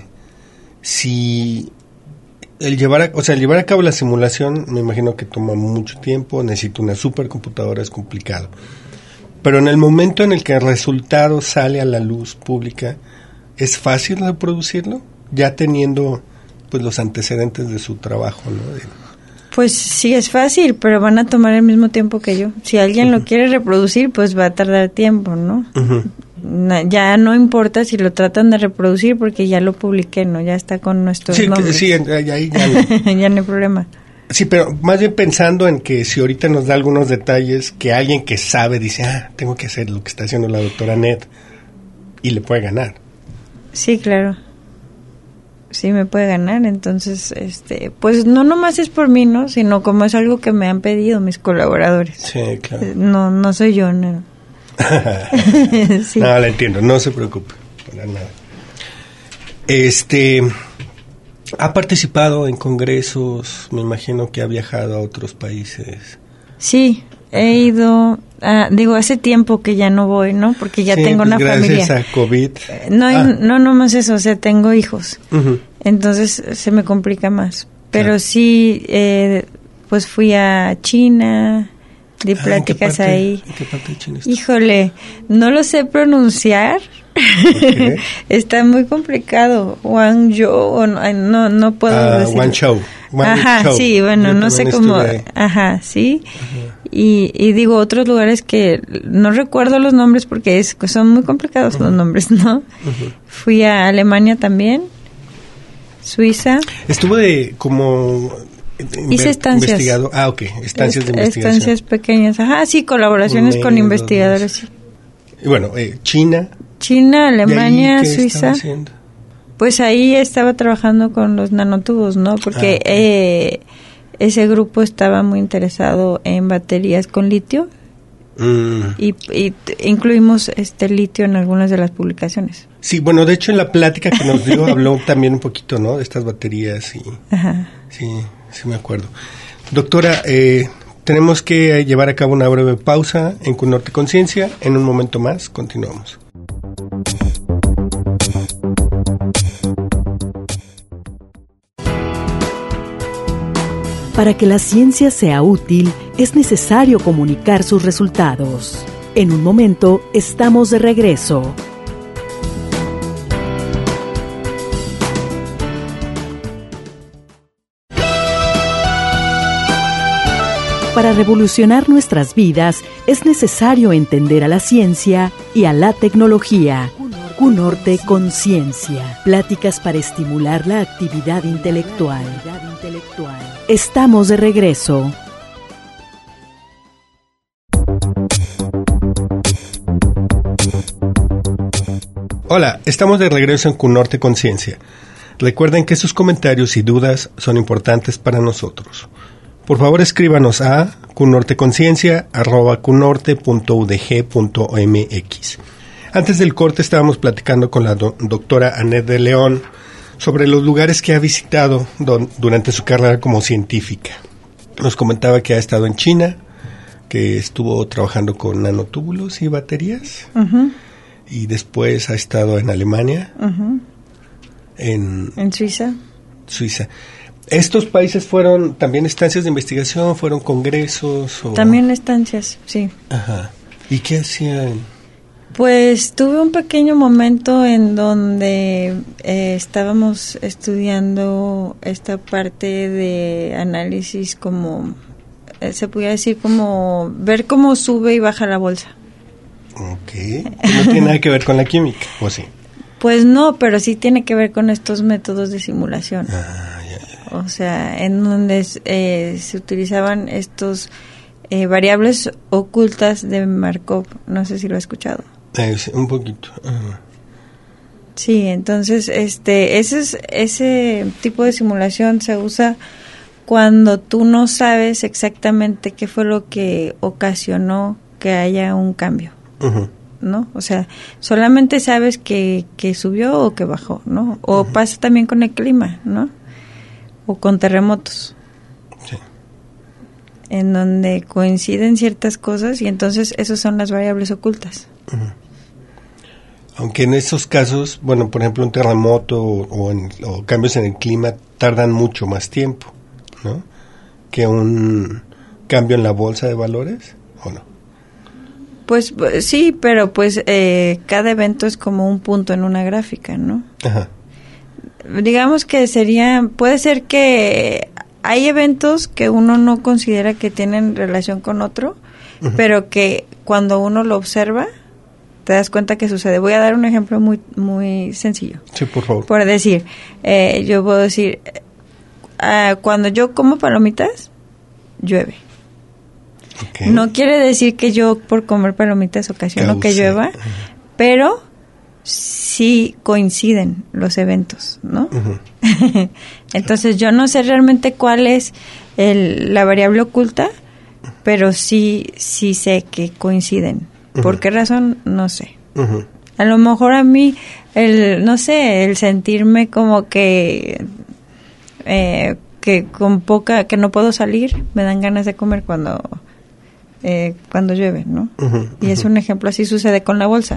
si... El llevar a, o sea, el llevar a cabo la simulación me imagino que toma mucho tiempo, necesito una supercomputadora, es complicado. Pero en el momento en el que el resultado sale a la luz pública, ¿es fácil reproducirlo? Ya teniendo pues los antecedentes de su trabajo, ¿no? De, pues sí es fácil, pero van a tomar el mismo tiempo que yo. Si alguien uh-huh. lo quiere reproducir, pues va a tardar tiempo, ¿no? Uh-huh. Ya no importa si lo tratan de reproducir porque ya lo publiqué, ¿no? Ya está con nuestros sí, nombres. Sí, ahí ya no. ya no hay problema. Sí, pero más bien pensando en que si ahorita nos da algunos detalles que alguien que sabe dice, ah, tengo que hacer lo que está haciendo la doctora Ned y le puede ganar. Sí, claro. Sí, me puede ganar, entonces, este, pues no nomás es por mí, ¿no? Sino como es algo que me han pedido mis colaboradores. Sí, claro. No, no soy yo, no. sí. No, la entiendo, no se preocupe, para nada. Este, ha participado en congresos, me imagino que ha viajado a otros países. Sí, he ido, a, digo, hace tiempo que ya no voy, ¿no? Porque ya sí, tengo pues una gracias familia. Gracias a COVID. No, ah. no, no más eso, o sea, tengo hijos. Uh-huh. Entonces se me complica más. Pero claro. sí, eh, pues fui a China. De pláticas ah, ¿en qué parte, ahí. ¿En qué parte de China está? Híjole, no lo sé pronunciar. Okay. Está muy complicado. Guangzhou, no, no, no puedo ah, decir. Guangzhou. Ajá, sí, bueno, Yo no sé cómo. Ajá, sí. Ajá. Y, y digo otros lugares que no recuerdo los nombres porque es, son muy complicados uh-huh. los nombres, ¿no? Uh-huh. Fui a Alemania también, Suiza. Estuvo de como... Hice estancias. Investigado. Ah, ok, estancias Est- de investigación. Estancias pequeñas. Ajá, sí, colaboraciones con investigadores. Sí. Y bueno, eh, China. China, Alemania, ¿qué Suiza. Pues ahí estaba trabajando con los nanotubos, ¿no? Porque ah, okay. eh, ese grupo estaba muy interesado en baterías con litio. Mm. Y, y incluimos este litio en algunas de las publicaciones. Sí, bueno, de hecho en la plática que nos dio habló también un poquito, ¿no? De estas baterías y... Ajá. Sí, sí me acuerdo. Doctora, eh, tenemos que llevar a cabo una breve pausa en Cunorte Conciencia. En un momento más continuamos. Para que la ciencia sea útil, es necesario comunicar sus resultados. En un momento, estamos de regreso. Para revolucionar nuestras vidas, es necesario entender a la ciencia y a la tecnología. Cunorte Conciencia. Pláticas para estimular la actividad intelectual. Estamos de regreso. Hola, estamos de regreso en Cunorte Conciencia. Recuerden que sus comentarios y dudas son importantes para nosotros. Por favor, escríbanos a cunorteconciencia arroba cunorte punto u d g punto m x. Antes del corte estábamos platicando con la do- doctora Annette de León sobre los lugares que ha visitado do- durante su carrera como científica. Nos comentaba que ha estado en China, que estuvo trabajando con nanotúbulos y baterías, uh-huh. y después ha estado en Alemania, uh-huh. en, en Suiza. Suiza. ¿Estos países fueron también estancias de investigación, fueron congresos? O... También estancias, sí. Ajá. ¿Y qué hacían? Pues tuve un pequeño momento en donde eh, estábamos estudiando esta parte de análisis como, eh, se podría decir como ver cómo sube y baja la bolsa. Ok. ¿No tiene nada que ver con la química, o sí? Pues no, pero sí tiene que ver con estos métodos de simulación. Ah, ya, ya. O sea, en donde eh, se utilizaban estos eh, variables ocultas de Markov. No sé si lo he escuchado. Eh, sí, un poquito. Uh-huh. Sí, entonces este ese es, ese tipo de simulación se usa cuando tú no sabes exactamente qué fue lo que ocasionó que haya un cambio, uh-huh. ¿no? O sea, solamente sabes que, que subió o que bajó, ¿no? O uh-huh. pasa también con el clima, ¿no? O con terremotos. Sí. En donde coinciden ciertas cosas y entonces esas son las variables ocultas. Uh-huh. Aunque en esos casos, bueno, por ejemplo, un terremoto o, o, en, o cambios en el clima tardan mucho más tiempo, ¿no? Que un cambio en la bolsa de valores, ¿o no? Pues, pues sí, pero pues eh, cada evento es como un punto en una gráfica, ¿no? Ajá. Digamos que sería, puede ser que hay eventos que uno no considera que tienen relación con otro, uh-huh. pero que cuando uno lo observa te das cuenta que sucede. Voy a dar un ejemplo muy muy sencillo. Sí, por favor. Por decir, eh, yo puedo decir, uh, cuando yo como palomitas, llueve. Okay. No quiere decir que yo por comer palomitas ocasiono que llueva, uh-huh. pero sí coinciden los eventos, ¿no? Uh-huh. Entonces yo no sé realmente cuál es el, la variable oculta, pero sí sí sé que coinciden. ¿Por uh-huh. qué razón? No sé. Uh-huh. A lo mejor a mí, el no sé, el sentirme como que eh, que con poca, que no puedo salir, me dan ganas de comer cuando eh, cuando llueve, ¿no? Uh-huh. Y es un ejemplo, así sucede con la bolsa.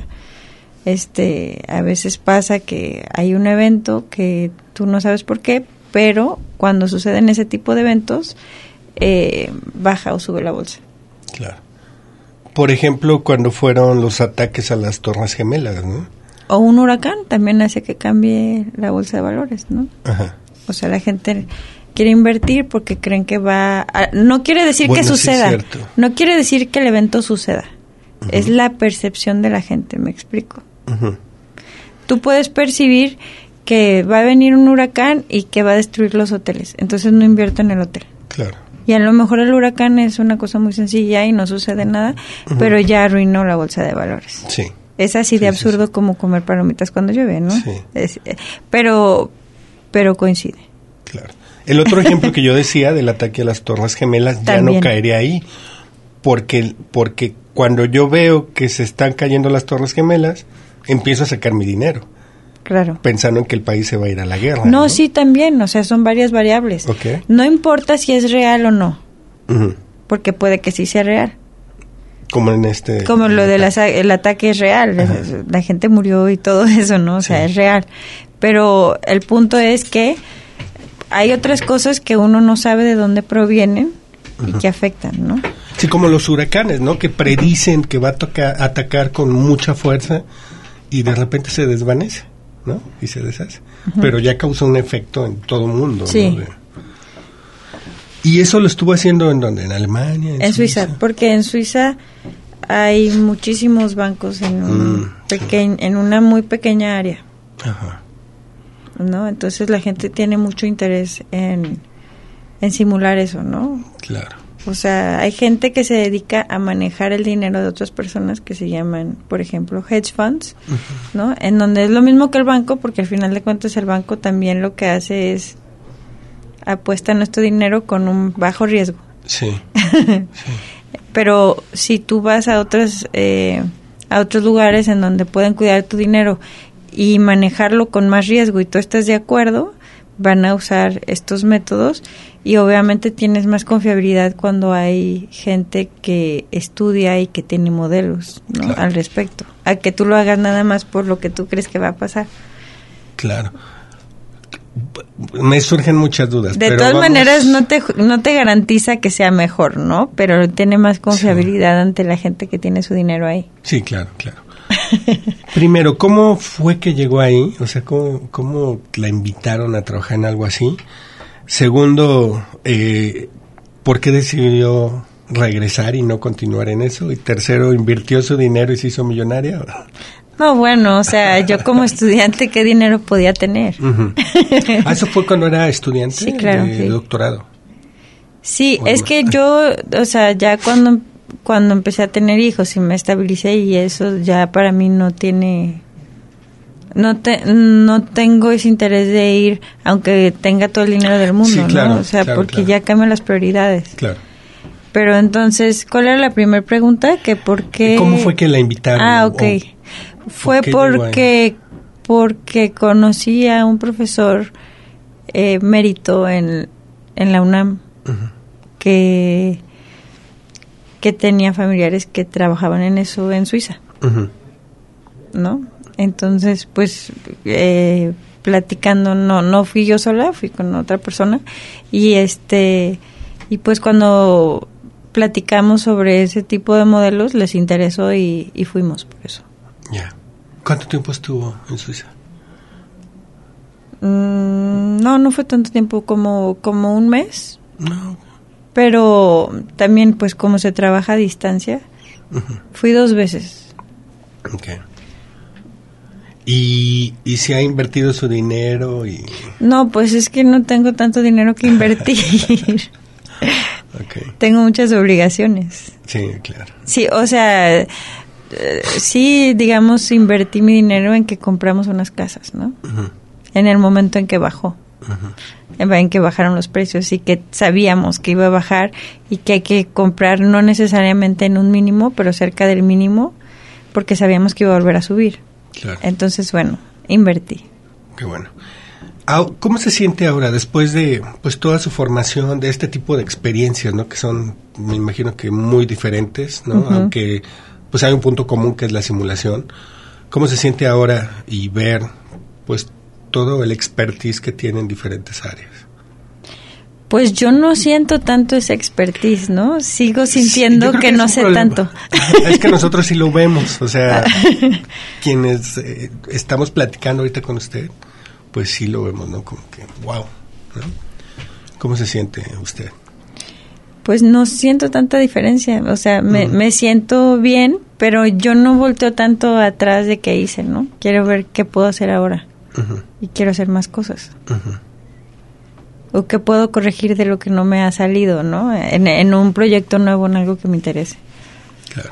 Este, a veces pasa que hay un evento que tú no sabes por qué, pero cuando suceden ese tipo de eventos, eh, baja o sube la bolsa. Claro. Por ejemplo, cuando fueron los ataques a las Torres Gemelas, ¿no? O un huracán también hace que cambie la bolsa de valores, ¿no? Ajá. O sea, la gente quiere invertir porque creen que va a, no quiere decir bueno, que suceda, sí, no quiere decir que el evento suceda. Uh-huh. Es la percepción de la gente, me explico. Uh-huh. Tú puedes percibir que va a venir un huracán y que va a destruir los hoteles, entonces no invierto en el hotel. Claro. Y a lo mejor el huracán es una cosa muy sencilla y no sucede nada, uh-huh. pero ya arruinó la bolsa de valores. Sí. Es así de sí, absurdo sí, sí. como comer palomitas cuando llueve, ¿no? Sí. Es, pero, pero coincide. Claro. El otro ejemplo que yo decía del ataque a las Torres Gemelas ya no caería ahí, porque, porque cuando yo veo que se están cayendo las Torres Gemelas, empiezo a sacar mi dinero. Claro. Pensando en que el país se va a ir a la guerra. No, ¿no? sí, también, o sea, son varias variables. Okay. No importa si es real o no, uh-huh. porque puede que sí sea real. Como en este... Como lo del el ataque es real, uh-huh. la gente murió y todo eso, ¿no? O sea, sí. es real. Pero el punto es que hay otras cosas que uno no sabe de dónde provienen uh-huh. y que afectan, ¿no? Sí, como los huracanes, ¿no? Que predicen que va a tocar, atacar con mucha fuerza y de repente se desvanece, ¿no? Y se deshace. Uh-huh. Pero ya causó un efecto en todo el mundo, sí. ¿no? De, ¿y eso lo estuvo haciendo en dónde? ¿En Alemania? ¿En, en Suiza? Suiza? Porque en Suiza hay muchísimos bancos en un mm, pequeñ, sí. en una muy pequeña área. Ajá. ¿No? Entonces la gente tiene mucho interés en, en simular eso, ¿no? Claro. O sea, hay gente que se dedica a manejar el dinero de otras personas que se llaman, por ejemplo, hedge funds, uh-huh. ¿no? En donde es lo mismo que el banco, porque al final de cuentas el banco también lo que hace es apuesta nuestro dinero con un bajo riesgo. Sí. sí. Pero si tú vas a otros eh, a otros lugares en donde pueden cuidar tu dinero y manejarlo con más riesgo y tú estás de acuerdo, van a usar estos métodos y obviamente tienes más confiabilidad cuando hay gente que estudia y que tiene modelos, ¿no? Claro. Al respecto, a que tú lo hagas nada más por lo que tú crees que va a pasar. Claro. Me surgen muchas dudas. De pero todas vamos... maneras no te no te garantiza que sea mejor, ¿no? Pero tiene más confiabilidad sí. ante la gente que tiene su dinero ahí. Sí, claro, claro. Primero, ¿cómo fue que llegó ahí? O sea, ¿cómo, cómo la invitaron a trabajar en algo así? Segundo, eh, ¿por qué decidió regresar y no continuar en eso? Y tercero, ¿invirtió su dinero y se hizo millonaria? No, bueno, o sea, yo como estudiante, ¿qué dinero podía tener? Uh-huh. ¿Ah, eso fue cuando era estudiante sí, claro, de sí. doctorado? Sí, es que yo, o sea, ya cuando... cuando empecé a tener hijos y me estabilicé y eso ya para mí no tiene no te, no tengo ese interés de ir, aunque tenga todo el dinero del mundo, sí, claro, ¿no? O sea, claro, porque claro. ya cambian las prioridades. Claro. Pero entonces, ¿cuál era la primera pregunta? Que por qué... ¿Cómo fue que la invitaron? Ah, ok. ¿O fue por porque, porque conocí a un profesor eh, mérito en, en la UNAM, uh-huh. que, que tenía familiares que trabajaban en eso en Suiza, uh-huh. ¿no? Entonces, pues, eh, platicando, no no fui yo sola, fui con otra persona, y este y pues cuando platicamos sobre ese tipo de modelos, les interesó y, y fuimos por eso. Ya. Yeah. ¿Cuánto tiempo estuvo en Suiza? Mm, no, no fue tanto tiempo, como, como un mes. No. Pero también, pues, como se trabaja a distancia, uh-huh. fui dos veces. Okay. ¿Y, ¿Y se ha invertido su dinero? Y... No, pues es que no tengo tanto dinero que invertir. Okay. Tengo muchas obligaciones. Sí, claro. Sí, o sea, eh, sí, digamos, invertí mi dinero en que compramos unas casas, ¿no? Uh-huh. En el momento en que bajó. Uh-huh. En que bajaron los precios y que sabíamos que iba a bajar y que hay que comprar no necesariamente en un mínimo, pero cerca del mínimo, porque sabíamos que iba a volver a subir. Claro. Entonces, bueno, invertí. Qué bueno. ¿Cómo se siente ahora después de pues toda su formación, de este tipo de experiencias, ¿no? Que son, me imagino que muy diferentes, ¿no? Uh-huh. Aunque pues hay un punto común que es la simulación. ¿Cómo se siente ahora y ver pues todo el expertise que tiene en diferentes áreas? Pues yo no siento tanto esa expertise, ¿no? Sigo sintiendo sí, que, que no sé problema. tanto. Es que nosotros sí lo vemos, o sea, quienes eh, estamos platicando ahorita con usted, pues sí lo vemos, ¿no? Como que, wow, ¿no? ¿Cómo se siente usted? Pues no siento tanta diferencia, o sea, me, uh-huh. me siento bien, pero yo no volteo tanto atrás de qué hice, ¿no? Quiero ver qué puedo hacer ahora. Uh-huh. Y quiero hacer más cosas. Uh-huh. O qué puedo corregir de lo que no me ha salido, ¿no? En, en un proyecto nuevo, en algo que me interese. Claro.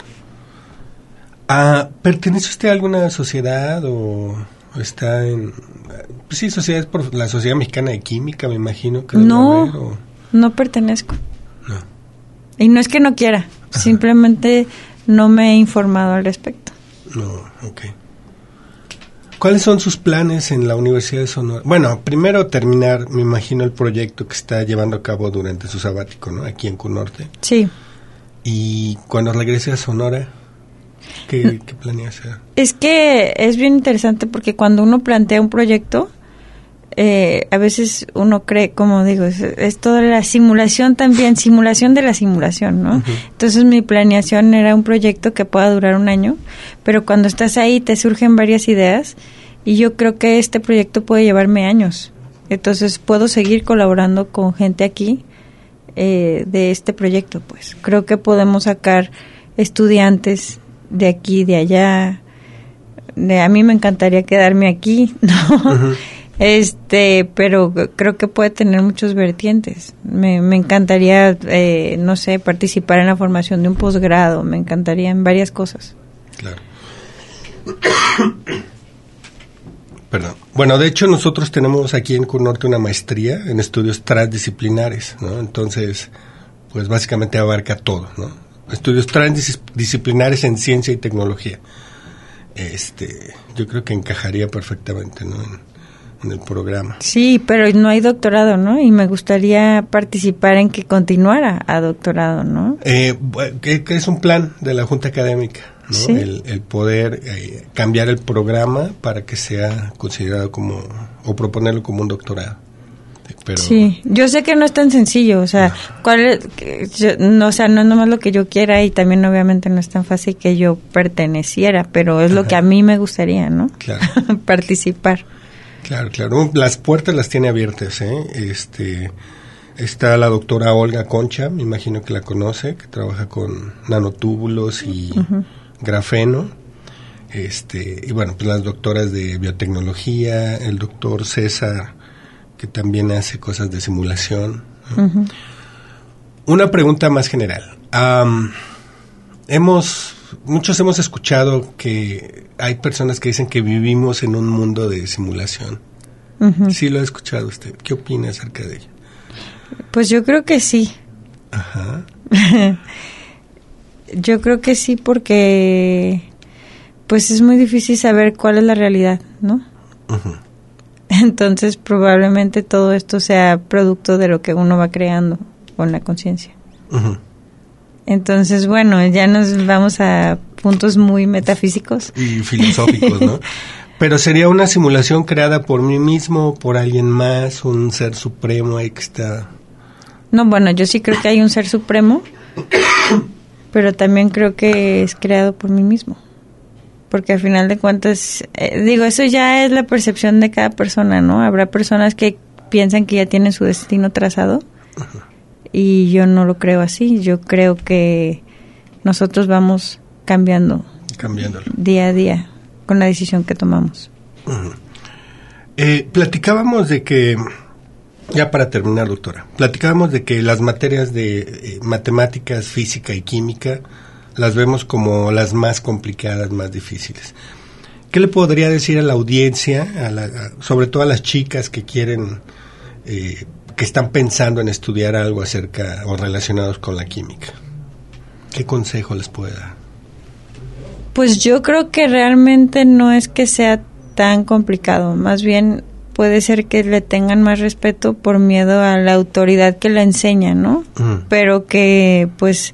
Ah, ¿pertenece usted a alguna sociedad o está en... Pues sí, sociedad por la Sociedad Mexicana de Química, me imagino que no, haber, o... no pertenezco. No. Y no es que no quiera, ajá. Simplemente no me he informado al respecto. No, ok. ¿Cuáles son sus planes en la Universidad de Sonora? Bueno, primero terminar, me imagino, el proyecto que está llevando a cabo durante su sabático, ¿no? Aquí en Cunorte. Sí. Y cuando regrese a Sonora, ¿qué, ¿qué planea hacer? Es que es bien interesante porque cuando uno plantea un proyecto, eh, a veces uno cree, como digo, es, es toda la simulación también, simulación de la simulación, ¿no? Uh-huh. Entonces mi planeación era un proyecto que pueda durar un año, pero cuando estás ahí te surgen varias ideas y yo creo que este proyecto puede llevarme años. Entonces puedo seguir colaborando con gente aquí eh, de este proyecto, pues. Creo que podemos sacar estudiantes de aquí, de allá. De, a mí me encantaría quedarme aquí, ¿no? Uh-huh. Este, pero creo que puede tener muchos vertientes. Me, me encantaría, eh, no sé, participar en la formación de un posgrado. Me encantaría en varias cosas. Claro. Perdón. Bueno, de hecho nosotros tenemos aquí en Cunorte una maestría en estudios transdisciplinares, ¿no? Entonces, pues básicamente abarca todo, ¿no? Estudios transdisciplinares en ciencia y tecnología. Este, yo creo que encajaría perfectamente, ¿no? En, en el programa. Sí, pero no hay doctorado, ¿no? Y me gustaría participar en que continuara a doctorado, ¿no? Eh, que, que es un plan de la Junta Académica, ¿no? ¿Sí? El, el poder eh, cambiar el programa para que sea considerado como, o proponerlo como un doctorado. Pero, sí, yo sé que no es tan sencillo, o sea, no. ¿cuál es? Yo, no, o sea, no es nomás lo que yo quiera y también obviamente no es tan fácil que yo perteneciera, pero es Ajá. lo que a mí me gustaría, ¿no? Claro. Participar. Claro, claro, las puertas las tiene abiertas, ¿eh? Este, está la doctora Olga Concha, me imagino que la conoce, que trabaja con nanotúbulos y uh-huh. grafeno, este, y bueno, pues las doctoras de biotecnología, el doctor César, que también hace cosas de simulación, ¿no? Uh-huh. Una pregunta más general. Um, hemos muchos hemos escuchado que hay personas que dicen que vivimos en un mundo de simulación. Uh-huh. Sí, lo ha escuchado usted. ¿Qué opina acerca de ello? Pues yo creo que sí. Ajá. Yo creo que sí, porque pues es muy difícil saber cuál es la realidad, ¿no? Uh-huh. Entonces probablemente todo esto sea producto de lo que uno va creando con la conciencia. Uh-huh. Entonces, bueno, ya nos vamos a puntos muy metafísicos. Y filosóficos, ¿no? Pero sería una simulación creada por mí mismo, por alguien más, un ser supremo ahí que está... No, bueno, yo sí creo que hay un ser supremo, pero también creo que es creado por mí mismo. Porque al final de cuentas, eh, digo, eso ya es la percepción de cada persona, ¿no? Habrá personas que piensan que ya tienen su destino trazado, uh-huh. y yo no lo creo así. Yo creo que nosotros vamos cambiando Cambiándolo. día a día con la decisión que tomamos. Uh-huh. Eh, platicábamos de que, ya para terminar, doctora, platicábamos de que las materias de eh, matemáticas, física y química las vemos como las más complicadas, más difíciles. ¿Qué le podría decir a la audiencia, a la, a, sobre todo a las chicas que quieren, eh, que están pensando en estudiar algo acerca o relacionados con la química? ¿Qué consejo les puede dar? Pues yo creo que realmente no es que sea tan complicado, más bien puede ser que le tengan más respeto por miedo a la autoridad que la enseña, ¿no? Uh-huh. Pero que pues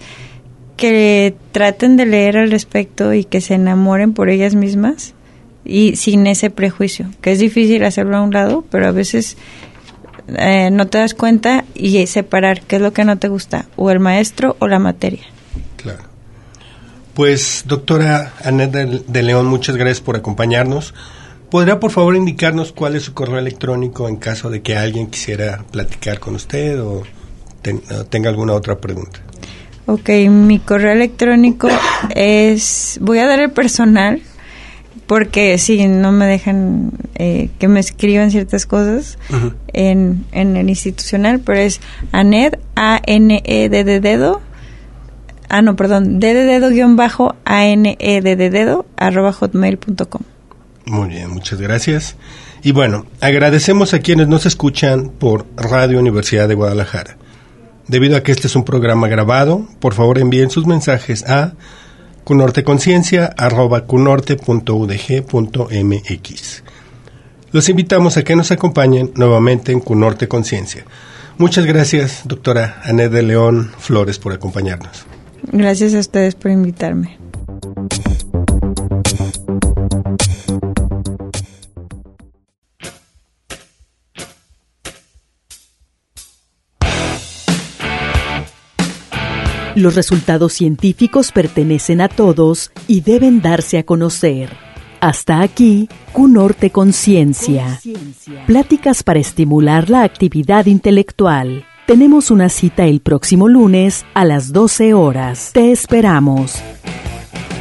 que traten de leer al respecto y que se enamoren por ellas mismas y sin ese prejuicio, que es difícil hacerlo a un lado, pero a veces eh, no te das cuenta y separar qué es lo que no te gusta, o el maestro o la materia. Claro. Pues, doctora Annette de, de León, muchas gracias por acompañarnos. ¿Podría, por favor, indicarnos cuál es su correo electrónico en caso de que alguien quisiera platicar con usted o, ten, o tenga alguna otra pregunta? Ok, mi correo electrónico es... Voy a dar el personal, porque sí, no me dejan eh, que me escriban ciertas cosas uh-huh. en, en el institucional, pero es Annette, A N E D de dedo, ah, no, perdón, D de dedo guión bajo, A N E D de dedo, arroba hotmail punto com. Muy bien, muchas gracias. Y bueno, agradecemos a quienes nos escuchan por Radio Universidad de Guadalajara. Debido a que este es un programa grabado, por favor envíen sus mensajes a cunorteconciencia arroba cunorte punto u d g punto m x. Los invitamos a que nos acompañen nuevamente en Cunorte Conciencia. Muchas gracias, doctora Annette de León Flores, por acompañarnos. Gracias a ustedes por invitarme. Los resultados científicos pertenecen a todos y deben darse a conocer. Hasta aquí, Cunorte Conciencia. Pláticas para estimular la actividad intelectual. Tenemos una cita el próximo lunes a las doce horas. Te esperamos.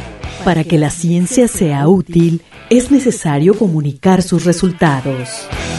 Para que la ciencia sea útil, es necesario comunicar sus resultados.